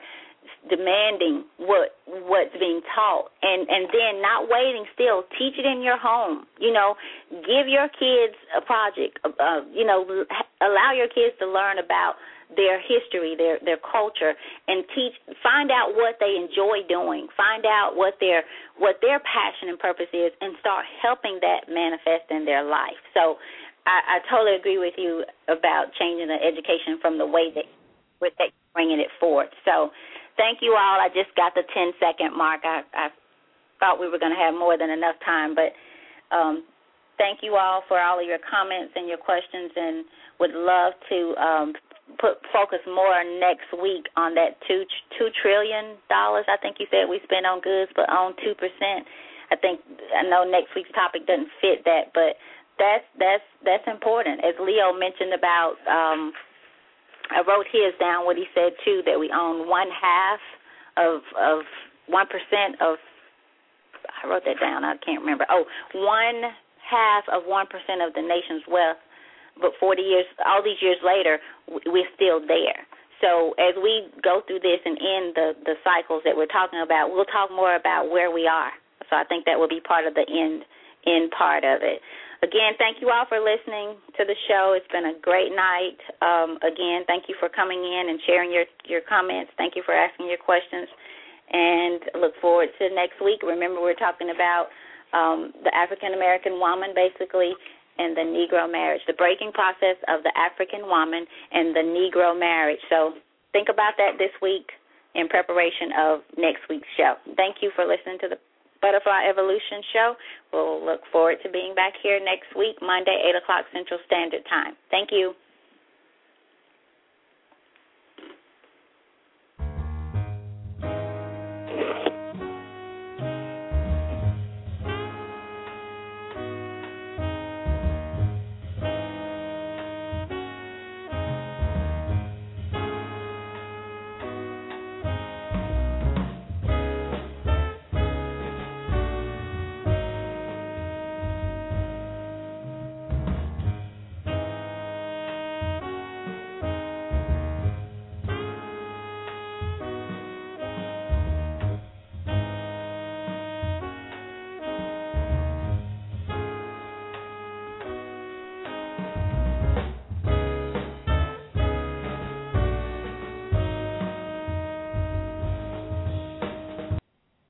demanding what what's being taught, and and then not waiting still. Teach it in your home. You know, give your kids a project. Uh, you know, allow your kids to learn about their history, their their culture, and teach. Find out what they enjoy doing. Find out what their what their passion and purpose is, and start helping that manifest in their life. So, I, I totally agree with you about changing the education from the way that with that bringing it forth. So, thank you all. I just got the ten second mark. I, I thought we were going to have more than enough time, but um, thank you all for all of your comments and your questions, and would love to um, put focus more next week on that two two trillion dollars. I think you said we spend on goods, but on two percent. I think I know next week's topic doesn't fit that, but that's that's that's important. As Leo mentioned about, um, I wrote his down. What he said too, that we own one half of of one percent of. I wrote that down. I can't remember. Oh, one half of one percent of the nation's wealth. But forty years, all these years later, we're still there. So as we go through this and end the, the cycles that we're talking about, we'll talk more about where we are. So I think that will be part of the end, end part of it. Again, thank you all for listening to the show. It's been a great night. Um, again, thank you for coming in and sharing your, your comments. Thank you for asking your questions. And look forward to next week. Remember, we're talking about um, the African-American woman, basically, and the Negro marriage, the breaking process of the African woman and the Negro marriage. So think about that this week in preparation of next week's show. Thank you for listening to the Butterfly Evolution Show. We'll look forward to being back here next week, Monday, eight o'clock Central Standard Time. Thank you.